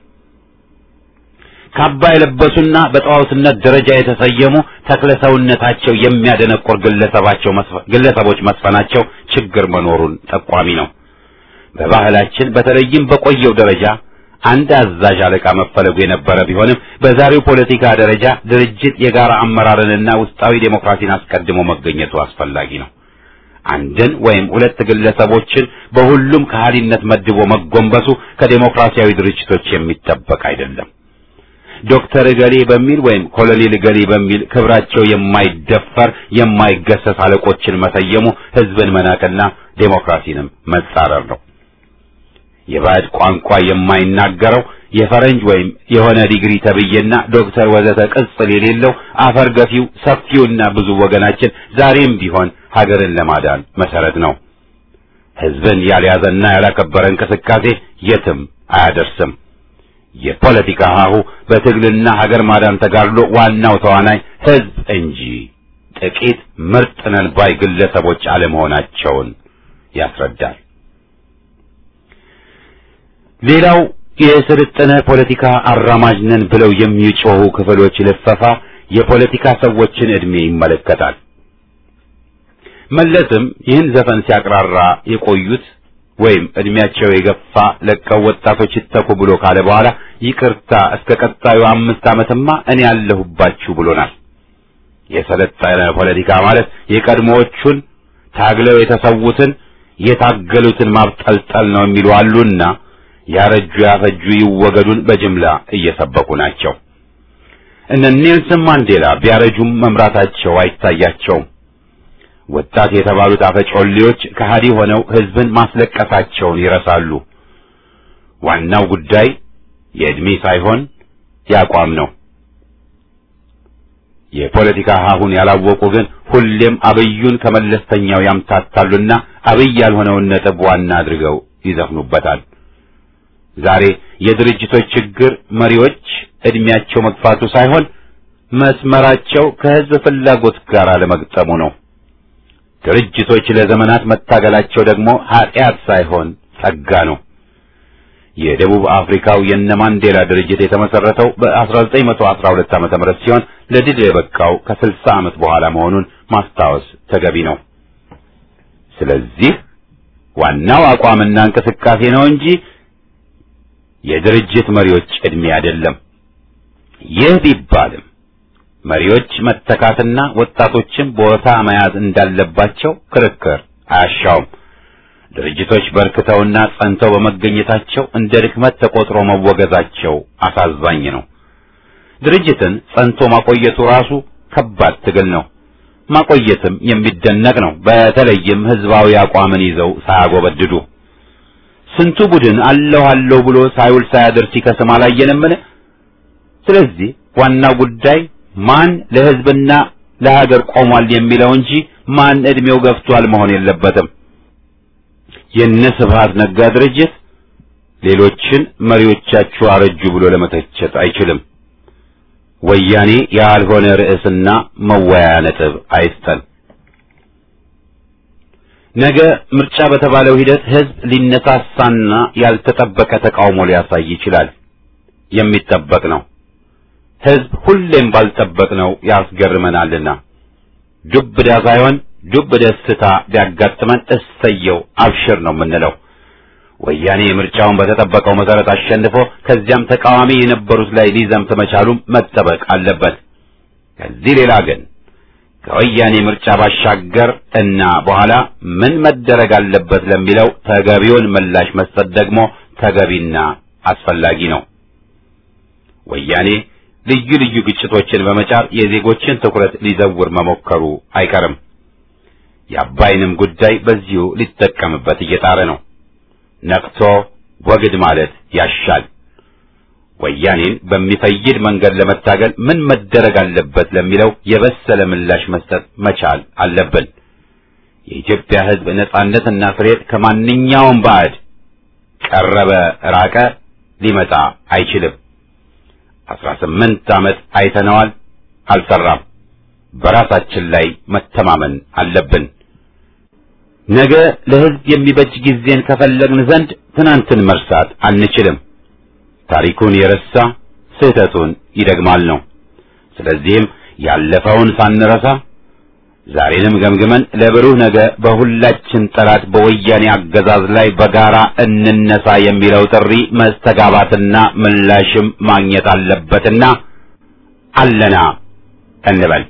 ካባ የለበሱና በጣዖትነት ደረጃ የተሰየሙ ተክለሰውነታቸው የሚያደነቆር ግለሰቦች መስፈናቸው ችግር መኖሩን ጠቋሚ ነው። በባህላችን በተለይም በቆየው ደረጃ አንድ አዛዥ አለቃ መፈለጉ የነበረ ቢሆንም በዛሬው ፖለቲካ ደረጃ ድርጅት የጋራ አመራርንና ውስጣዊ ዴሞክራሲን አስቀድሞ መገኘቱ አስፈላጊ ነው። አንድን ወይም ሁለት ግለሰቦችን በሁሉም ከሃሊነት መድቦ መጎንበሱ ከዴሞክራሲያዊ ድርጅቶች የሚጠበቅ አይደለም። ዶክተር እገሌ በሚል ወይም ኮሎኔል እገሌ በሚል ክብራቸው የማይደፈር የማይገሰስ አለቆችን መሰየሙ ህዝብን መናቅና ዴሞክራሲንም መጻረር ነው። የባዕድ ቋንቋ የማይናገረው የፈረንጅ ወይም የሆነ ዲግሪ ተብዬና ዶክተር ወዘተ ቅጽል የሌለው አፈር ገፊው ሰፊውና ብዙ ወገናችን ዛሬም ቢሆን ሀገርን ለማዳን መሰረት ነው። ህዝብን ያልያዘና ያላከበረ እንቅስቃሴ የትም አያደርስም። የፖለቲካ ሀሁ በትግልና ሀገር ማዳን ተጋድሎ ዋናው ተዋናይ ህዝብ እንጂ ጥቂት ምርጥ ነን ባይ ግለሰቦች አለመሆናቸውን ያስረዳል። ሌላው የስልጠነ ፖለቲካ አራማጅ ነን ብለው የሚጮሁ ክፍሎች ልፈፋ የፖለቲካ ሰዎችን እድሜ ይመለከታል። መለስም ይህን ዘፈን ሲያቅራራ የቆዩት ወይም እድሜያቸው የገፋ ለቀው ወጣቶች ይተኩ ብሎ ካለ በኋላ ይቅርታ እስከ ቀጣዩ 5 ዓመትማ እኔ ያለሁባችሁ ብሎናል። የሰለጠነ ፖለቲካ ማለት የቀድሞዎቹን ታግለው የተሰዉትን የታገሉትን ማብጠልጠል ነው የሚሉ አሉና ያረጁ ያፈጁ ይወገዱን በጅምላ እየሰበኩ ናቸው። እነ ኔልሰን ማንዴላ ቢያረጁም መምራታቸው አይታያቸውም። ወጣት የተባሉት አፈጮሌዎች ከሃዲ ሆነው ህዝብን ማስለቀሳቸውን ይረሳሉ። ዋናው ጉዳይ የእድሜ ሳይሆን ያቋም ነው። የፖለቲካ ሀሁን ያላወቁ ግን ሁሌም አብዩን ከመለስተኛው ያምታታሉና አብይ ያልሆነውን ነጥብ ዋና አድርገው ይዘፍኑበታል። ዛሬ የድርጅቶች ችግር መሪዎች እድሜያቸው መግፋቱ ሳይሆን መስመራቸው ከህዝብ ፍላጎት ጋር አለመግጠሙ ነው። ድርጅቶች ለዘመናት መታገላቸው ደግሞ ኃጢአት ሳይሆን ጸጋ ነው። የደቡብ አፍሪካው የነ ማንዴላ ድርጅት የተመሰረተው በ1912 ዓመተ ምህረት ሲሆን ለድል የበቃው ከ60 ዓመት በኋላ መሆኑን ማስታወስ ተገቢ ነው። ስለዚህ ዋናው አቋምና እንቅስቃሴ ነው እንጂ የድርጅት መሪዎች እድሜ አይደለም። ይህ ቢባልም መሪዎች መተካትና ወጣቶችን ቦታ መያዝ እንዳለባቸው ክርክር አያሻውም። ድርጅቶች በርክተውና ጸንተው በመገኘታቸው እንደ ድክመት ተቆጥሮ መወገዛቸው አሳዛኝ ነው። ድርጅትን ጸንቶ ማቆየቱ ራሱ ከባድ ትግል ነው። ማቆየትም የሚደነቅ ነው። በተለይም ህዝባዊ አቋምን ይዘው ሳያጎበድዱ ስንቱ ቡድን አለሁ ብሎ ሳይውል ሳያድር ሲከስም አላየንምን? ስለዚህ ዋናው ጉዳይ ማን ለህዝብና ለሀገር ቆሟል የሚለው እንጂ ማን እድሜው ገፍቷል መሆን የለበትም። የነ ስብሐት ነጋ ድርጅት ሌሎችን መሪዎቻቸው አረጁ ብሎ ለመተቸት አይችልም። ወያኔ ያልሆነ ርዕስና መወያያ ነጥብ አይስጠን። ነገ ምርጫ በተባለው ሂደት ህዝብ ሊነሳሳና ያልተጠበቀ ተቃውሞ ሊያሳይ ይችላል። የሚጠበቅ ነው። ህዝብ ሁሌም ባልጠበቅነው ያስገርመናልና ዱብዳ ሳይሆን ዱብ ደስታ ቢያጋጥመን እሰየው አብሽር ነው የምንለው። ወያኔ ምርጫውን በተጠበቀው መሰረት አሸንፎ ከዚያም ተቃዋሚ የነበሩት ላይ ሊዘምት መቻሉም መጠበቅ አለበት። ከዚህ ሌላ ግን ከወያኔ ምርጫ ባሻገር እና በኋላ ምን መደረግ አለበት ለሚለው ተገቢውን ምላሽ መስጠት ደግሞ ተገቢና አስፈላጊ ነው። ወያኔ ልዩ ልዩ ግጭቶችን በመጫር የዜጎችን ትኩረት ሊዘውር መሞከሩ አይቀርም። የአባይንም ጉዳይ በዚሁ ሊጠቀምበት እየጣረ ነው። ነቅቶ ወግድ ማለት ያሻል። ወያኔን በሚፈይድ መንገድ ለመታገል ምን መደረግ አለበት ለሚለው የበሰለ ምላሽ መስጠት መቻል አለብን። የኢትዮጵያ ሕዝብ ነጻነትና ፍሬት ከማንኛውም ባዕድ ቀረበ ራቀ ሊመጣ አይችልም። 18 ዓመት አይተነዋል፣ አልሰራም። በራሳችን ላይ መተማመን አለብን። ነገ ለሕዝብ የሚበጅ ጊዜን ከፈለግን ዘንድ ትናንትን መርሳት አንችልም። ታሪኩን የረሳ ስህተቱን ይደግማል ነው። ስለዚህም ያለፈውን ሳንረሳ ዛሬንም ገምግመን ለብሩህ ነገ በሁላችን ጠላት በወያኔ አገዛዝ ላይ በጋራ እንነሳ የሚለው ጥሪ መስተጋባትና ምላሽም ማግኘት አለበትና አለና እንበል።